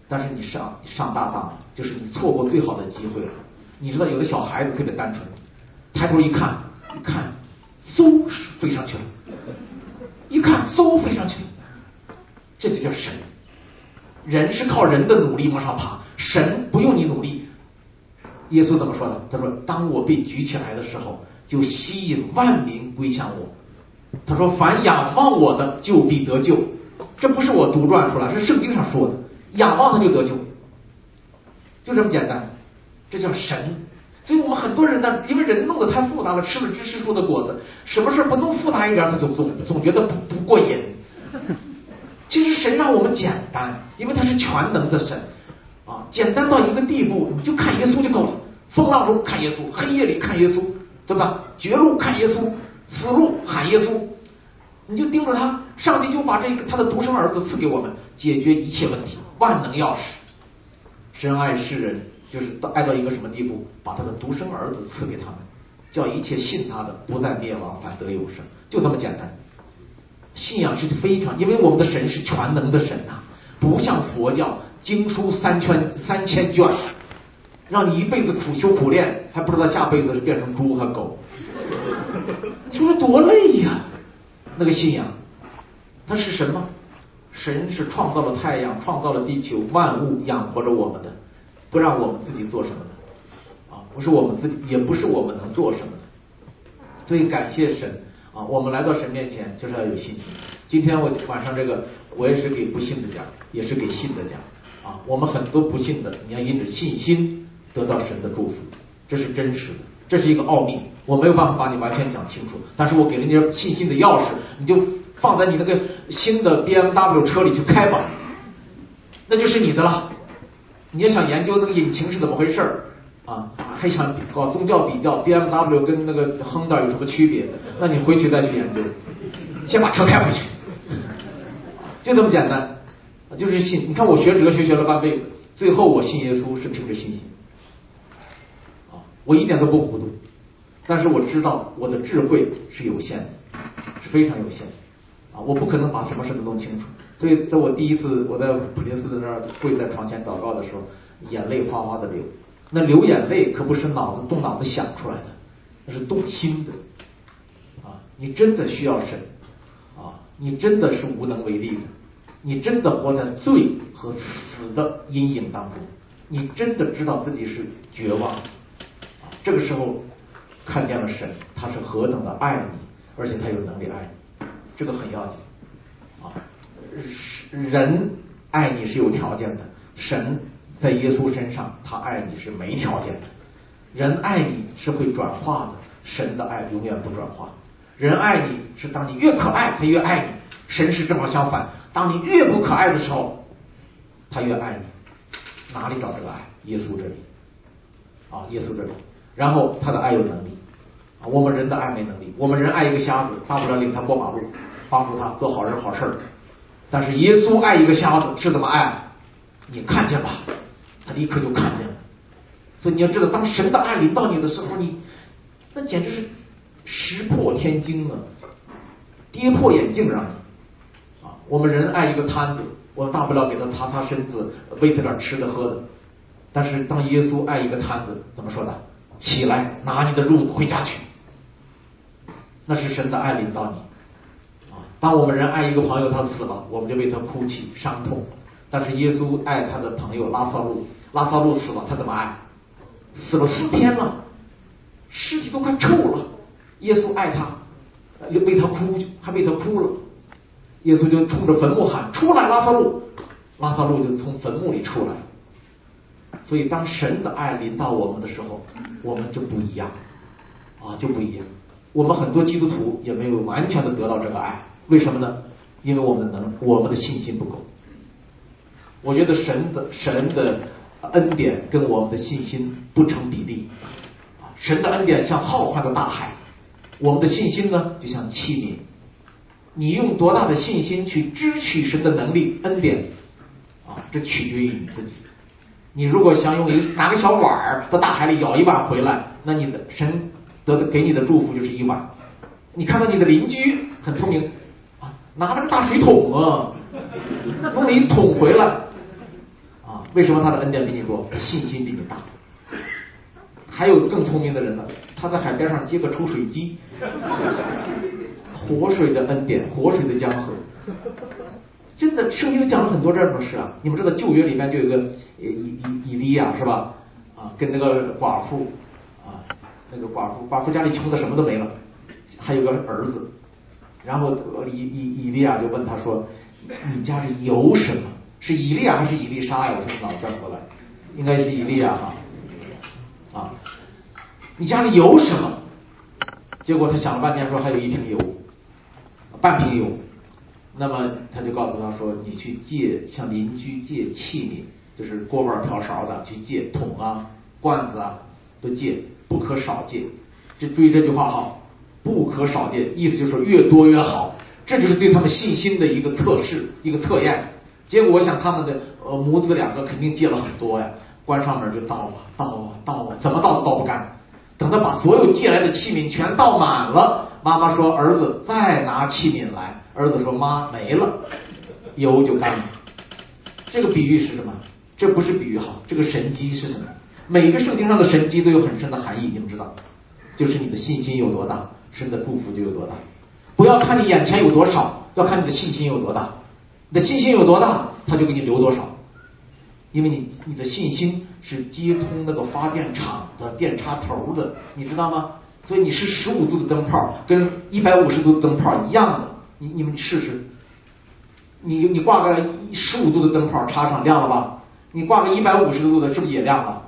但是你上上大当了，就是你错过最好的机会了。你知道有的小孩子特别单纯，抬头一看，一看，嗖飞上去了，一看嗖飞上去了，这就叫神。人是靠人的努力往上爬，神不用你努力。耶稣怎么说的？他说：“当我被举起来的时候，就吸引万民归向我。”他说：“凡仰望我的，就必得救。”这不是我独断出来，是圣经上说的。仰望他就得救，就这么简单。这叫神。所以我们很多人呢，因为人弄得太复杂了，吃了知识树的果子，什么事不弄复杂一点，他就总总觉得不不过瘾。其实神让我们简单，因为他是全能的神啊，简单到一个地步，你就看耶稣就够了。风浪中看耶稣，黑夜里看耶稣，对吧？绝路看耶稣，死路喊耶稣，你就盯着他，上帝就把这个他的独生儿子赐给我们，解决一切问题，万能钥匙。神爱世人，就是爱到一个什么地步，把他的独生儿子赐给他们，叫一切信他的不再灭亡，反得有生，就这么简单。信仰是非常，因为我们的神是全能的神呐、啊，不像佛教经书三圈三千卷，让你一辈子苦修苦练，还不知道下辈子是变成猪和狗，你说多累呀！那个信仰，它是神吗？神是创造了太阳，创造了地球，万物养活着我们的，不让我们自己做什么的啊，不是我们自己，也不是我们能做什么的。所以感谢神。啊，我们来到神面前就是要有信心。今天我晚上这个，我也是给不信的讲，也是给信的讲。啊，我们很多不信的，你要因着信心得到神的祝福，这是真实的，这是一个奥秘，我没有办法把你完全讲清楚。但是我给了你信心的钥匙，你就放在你那个新的 B M W 车里去开吧，那就是你的了。你要想研究那个引擎是怎么回事儿。啊，还想搞宗教比较 ，B M W 跟那个亨达有什么区别？那你回去再去研究，先把车开回去，就这么简单，就是信。你看我学哲学学了半辈子，最后我信耶稣是凭着信心，啊，我一点都不糊涂，但是我知道我的智慧是有限的，是非常有限的，啊，我不可能把什么事都弄清楚。所以在我第一次我在普林斯的那儿跪在床前祷告的时候，眼泪哗哗的流。那流眼泪可不是脑子动脑子想出来的，那是动心的啊！你真的需要神啊！你真的是无能为力的，你真的活在罪和死的阴影当中，你真的知道自己是绝望啊！这个时候看见了神，他是何等的爱你，而且他有能力爱你，这个很要紧啊！人爱你是有条件的，神在耶稣身上，他爱你是没条件的。人爱你是会转化的，神的爱永远不转化。人爱你是当你越可爱，他越爱你。神是正好相反，当你越不可爱的时候，他越爱你。哪里找这个爱？耶稣这里啊，耶稣这里。然后他的爱有能力啊，我们人的爱没能力。我们人爱一个瞎子，大不了领他过马路，帮助他做好人好事儿。但是耶稣爱一个瞎子是怎么爱？你看见吧。他立刻就看见了，所以你要知道，当神的爱临到你的时候，你那简直是石破天惊啊，跌破眼镜让你啊！我们人爱一个摊子，我们大不了给他擦擦身子，喂他点吃的喝的。但是当耶稣爱一个摊子，怎么说的？起来，拿你的褥子回家去。那是神的爱临到你啊！当我们人爱一个朋友，他死了，我们就为他哭泣伤痛。但是耶稣爱他的朋友拉撒路，拉撒路死了，他怎么爱？死了四天了，尸体都快臭了，耶稣爱他，为他哭，还为他哭了。耶稣就冲着坟墓喊：“出来，拉撒路！”拉撒路就从坟墓里出来。所以，当神的爱临到我们的时候，我们就不一样啊，就不一样。我们很多基督徒也没有完全的得到这个爱，为什么呢？因为我们能，我们的信心不够。我觉得神的神的恩典跟我们的信心不成比例啊！神的恩典像浩瀚的大海，我们的信心呢就像器皿。你用多大的信心去支取神的能力恩典啊？这取决于你自己。你如果想用一个拿个小碗儿到大海里舀一碗回来，那你的神得的给你的祝福就是一碗。你看到你的邻居很聪明啊，拿了个大水桶啊，弄了一桶回来。啊， 为什么他的恩典比你多？信心比你大。还有更聪明的人呢，他在海边上接个抽水机，活水的恩典，活水的江河。真的，圣经里讲了很多这种事啊。你们知道旧约里面就有个以以以利亚是吧？啊，跟那个寡妇啊，那个寡妇寡妇家里穷的什么都没了，还有个儿子。然后以以以利亚就问他说：“你家里有什么？”是以利亚还是以利沙呀？我说老转过来，应该是以利亚哈。啊，你家里有什么？结果他想了半天说还有一瓶油，半瓶油。那么他就告诉他说，你去借向邻居借器皿，就是锅碗瓢勺的去借，桶啊罐子啊都借，不可少借。这注意这句话好，不可少借，意思就是说越多越好。这就是对他们信心的一个测试，一个测验。结果我想他们的呃母子两个肯定借了很多呀，关上门就倒啊倒啊倒啊，怎么倒都倒不干。等他把所有借来的器皿全倒满了，妈妈说儿子再拿器皿来，儿子说妈没了，油就干了。这个比喻是什么？这不是比喻好，这个神机是什么？每个圣经上的神机都有很深的含义，你们知道，就是你的信心有多大，神的祝福就有多大。不要看你眼前有多少，要看你的信心有多大。你的信心有多大，他就给你留多少。因为你你的信心是接通那个发电厂的电插头的，你知道吗？所以你是十五度的灯泡跟一百五十度的灯泡一样的，你你们试试，你你挂个十五度的灯泡插上亮了吧？你挂个一百五十度的是不是也亮了？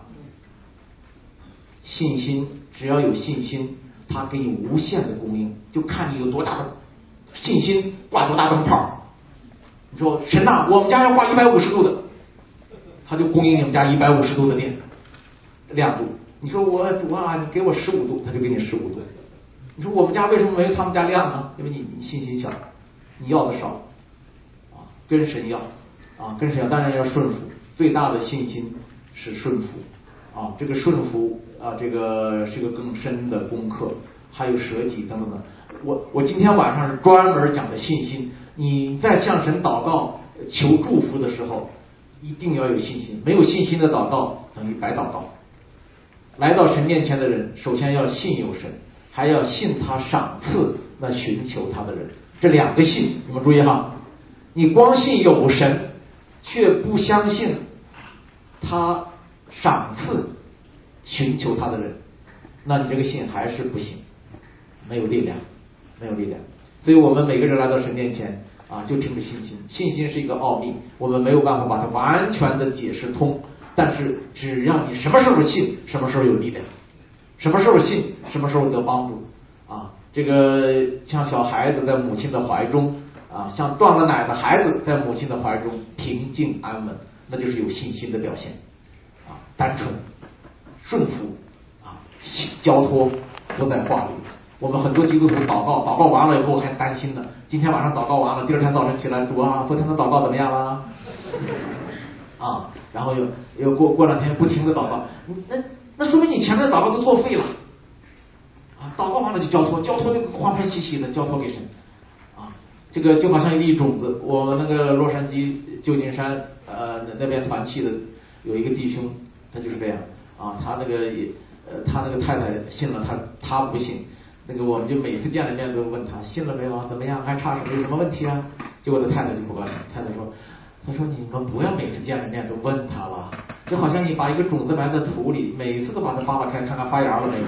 信心只要有信心，它给你无限的供应，就看你有多大的信心，挂多大灯泡。你说神呐，我们家要挂一百五十度的，他就供应你们家一百五十度的电亮度。你说我哇，你给我十五度，他就给你十五度。你说我们家为什么没有他们家亮呢？因为你你信心小，你要的少啊，跟神要啊，跟神要，当然要顺服。最大的信心是顺服啊，这个顺服啊，这个是个更深的功课，还有舍己等等等。我我今天晚上是专门讲的信心。你在向神祷告求祝福的时候，一定要有信心。没有信心的祷告等于白祷告。来到神面前的人，首先要信有神，还要信他赏赐那寻求他的人。这两个信，你们注意哈。你光信有神，却不相信他赏赐寻求他的人，那你这个信还是不行，没有力量，没有力量。所以我们每个人来到神面前啊，就凭着信心。信心是一个奥秘，我们没有办法把它完全的解释通，但是只要你什么时候信，什么时候有力量，什么时候信，什么时候得帮助啊。这个像小孩子在母亲的怀中啊，像断了奶的孩子在母亲的怀中平静安稳，那就是有信心的表现啊，单纯顺服啊，交托都在话里。我们很多基督徒祷告，祷告完了以后还担心呢。今天晚上祷告完了，第二天早晨起来，主啊，昨天的祷告怎么样了？啊，然后又又过过两天不停的祷告，那那说明你前面的祷告都作废了。啊，祷告完了就交托，交托就欢欢喜喜的交托给神。啊，这个就好像一粒种子。我们那个洛杉矶旧金山呃那边团契的有一个弟兄，他就是这样啊，他那个也呃他那个太太信了，他他不信。那个我们就每次见了面都问他信了没有啊，怎么样，还差什么，有什么问题啊？结果他太太就不高兴，太太说，他说你们不要每次见了面都问他了，就好像你把一个种子埋在土里，每次都把它扒拉开看看发芽了没有。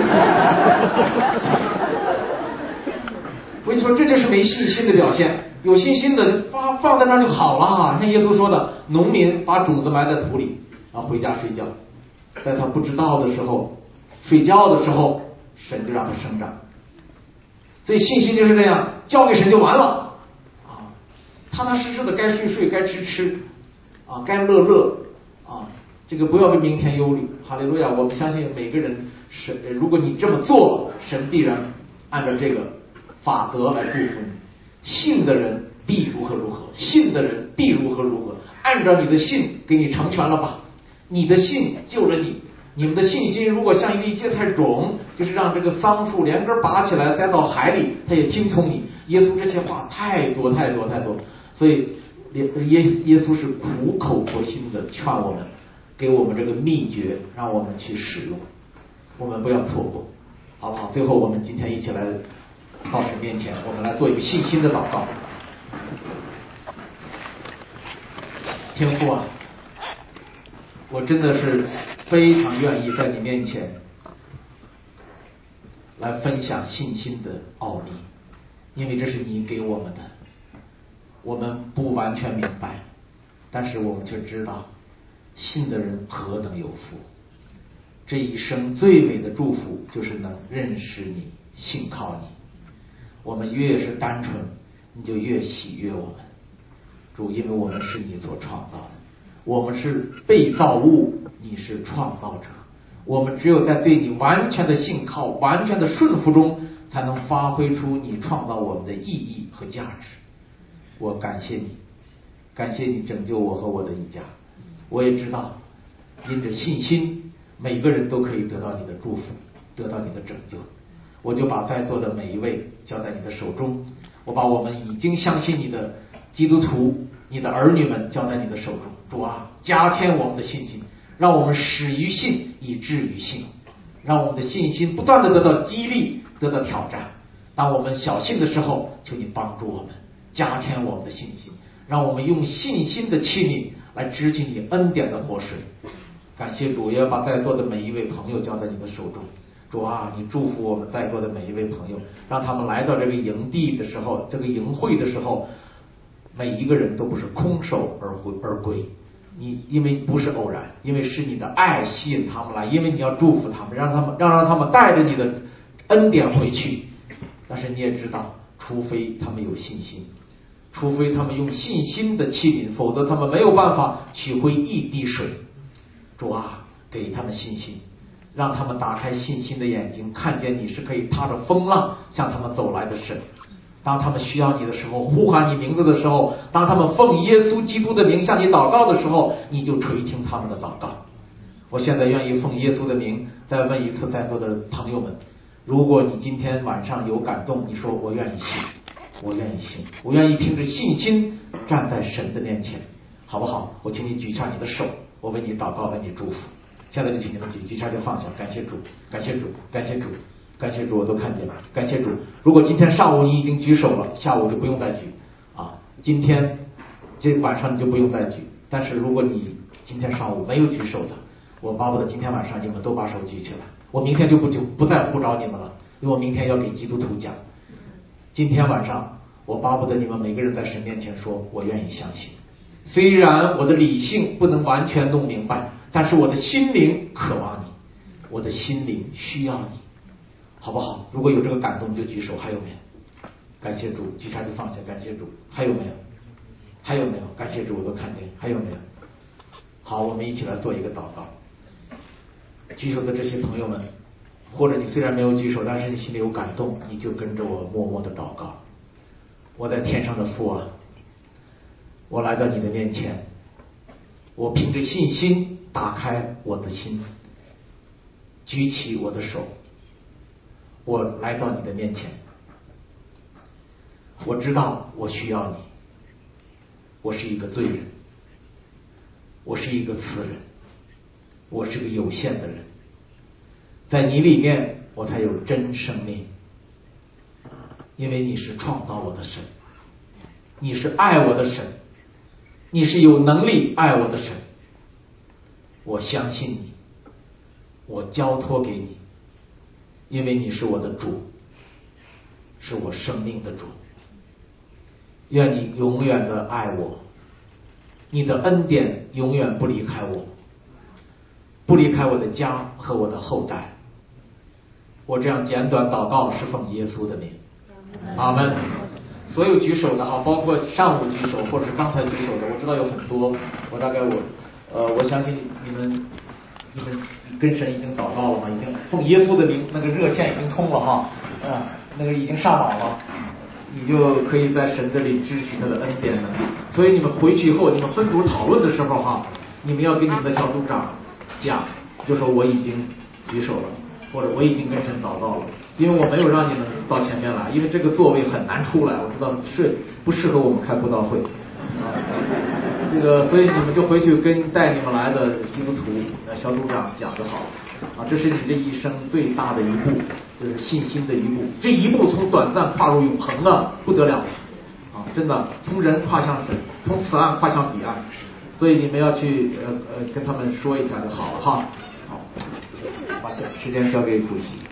我跟你说，这就是没信心的表现。有信心的放放在那就好了。像耶稣说的，农民把种子埋在土里，然后回家睡觉，在他不知道的时候，睡觉的时候，神就让它生长。所以信心就是这样，交给神就完了啊，踏踏实实的该睡睡，该吃吃啊，该乐乐啊，这个不要为明天忧虑。哈利路亚！我们相信每个人，神如果你这么做，神必然按照这个法则来祝福你。信的人必如何如何，信的人必如何如何，按照你的信给你成全了吧。你的信救了你。你们的信心如果像一粒芥菜种，就是让这个桑树连根拔起来栽到海里，它也听从你。耶稣这些话太多太多太多，所以耶耶稣是苦口婆心的劝我们，给我们这个秘诀，让我们去使用，我们不要错过，好不好？最后我们今天一起来到神面前，我们来做一个信心的祷告。天父啊，我真的是非常愿意在你面前来分享信心的奥秘，因为这是你给我们的，我们不完全明白，但是我们却知道信的人何等有福。这一生最美的祝福就是能认识你，信靠你。我们越是单纯，你就越喜悦我们。主，因为我们是你所创造的，我们是被造物，你是创造者。我们只有在对你完全的信靠、完全的顺服中，才能发挥出你创造我们的意义和价值。我感谢你，感谢你拯救我和我的一家。我也知道，因着信心，每个人都可以得到你的祝福，得到你的拯救。我就把在座的每一位交在你的手中，我把我们已经相信你的基督徒、你的儿女们交在你的手中。主啊，加添我们的信心，让我们始于信，以至于信，让我们的信心不断的得到激励，得到挑战。当我们小信的时候，求你帮助我们，加添我们的信心，让我们用信心的器皿来支取你恩典的活水。感谢主，也要把在座的每一位朋友交在你的手中。主啊，你祝福我们在座的每一位朋友，让他们来到这个营地的时候，这个营会的时候，每一个人都不是空手而回而归。你因为不是偶然，因为是你的爱吸引他们来，因为你要祝福他们，让他们让让他们带着你的恩典回去。但是你也知道，除非他们有信心，除非他们用信心的器皿，否则他们没有办法取回一滴水。主啊，给他们信心，让他们打开信心的眼睛，看见你是可以踏着风浪向他们走来的神。当他们需要你的时候，呼喊你名字的时候，当他们奉耶稣基督的名向你祷告的时候，你就垂听他们的祷告。我现在愿意奉耶稣的名再问一次在座的朋友们，如果你今天晚上有感动，你说我愿意信，我愿意信，我愿意凭着信心站在神的面前，好不好？我请你举下你的手，我为你祷告，为你祝福。现在就请你们举，举下就放下。感谢主，感谢主，感谢主，感谢主，我都看见了。感谢主。如果今天上午你已经举手了，下午就不用再举啊。今天这晚上你就不用再举。但是如果你今天上午没有举手的，我巴不得今天晚上你们都把手举起来。我明天就不就不再呼召你们了，因为我明天要给基督徒讲。今天晚上我巴不得你们每个人在神面前说，我愿意相信。虽然我的理性不能完全弄明白，但是我的心灵渴望你，我的心灵需要你，好不好？如果有这个感动就举手。还有没有？感谢主，举下就放下。感谢主。还有没有？还有没有？感谢主，我都看见。还有没有？好，我们一起来做一个祷告。举手的这些朋友们，或者你虽然没有举手，但是你心里有感动，你就跟着我默默的祷告。我在天上的父啊，我来到你的面前，我凭着信心打开我的心，举起我的手，我来到你的面前。我知道我需要你，我是一个罪人，我是一个词人，我是个有限的人，在你里面我才有真生命，因为你是创造我的神，你是爱我的神，你是有能力爱我的神。我相信你，我交托给你，因为你是我的主，是我生命的主。愿你永远的爱我，你的恩典永远不离开我，不离开我的家和我的后代。我这样简短祷告是奉耶稣的名，阿门。所有举手的哈，包括上午举手或者是刚才举手的，我知道有很多，我大概我呃我相信你们你们跟神已经祷告了嘛，已经奉耶稣的名，那个热线已经通了哈，嗯，那个已经上网了，你就可以在神这里支取他的恩典了。所以你们回去以后，你们分组讨论的时候哈，你们要跟你们的小组长讲，就说我已经举手了，或者我已经跟神祷告了，因为我没有让你们到前面来，因为这个座位很难出来，我知道是不适合我们开布道会， 这个，所以你们就回去跟带你们来的基督徒、呃小组长讲就好了。啊，这是你这一生最大的一步，就是信心的一步。这一步从短暂跨入永恒啊，不得了！啊，真的，从人跨向神，从此岸跨向彼岸。所以你们要去呃呃跟他们说一下就好了哈。好，把时间交给主席。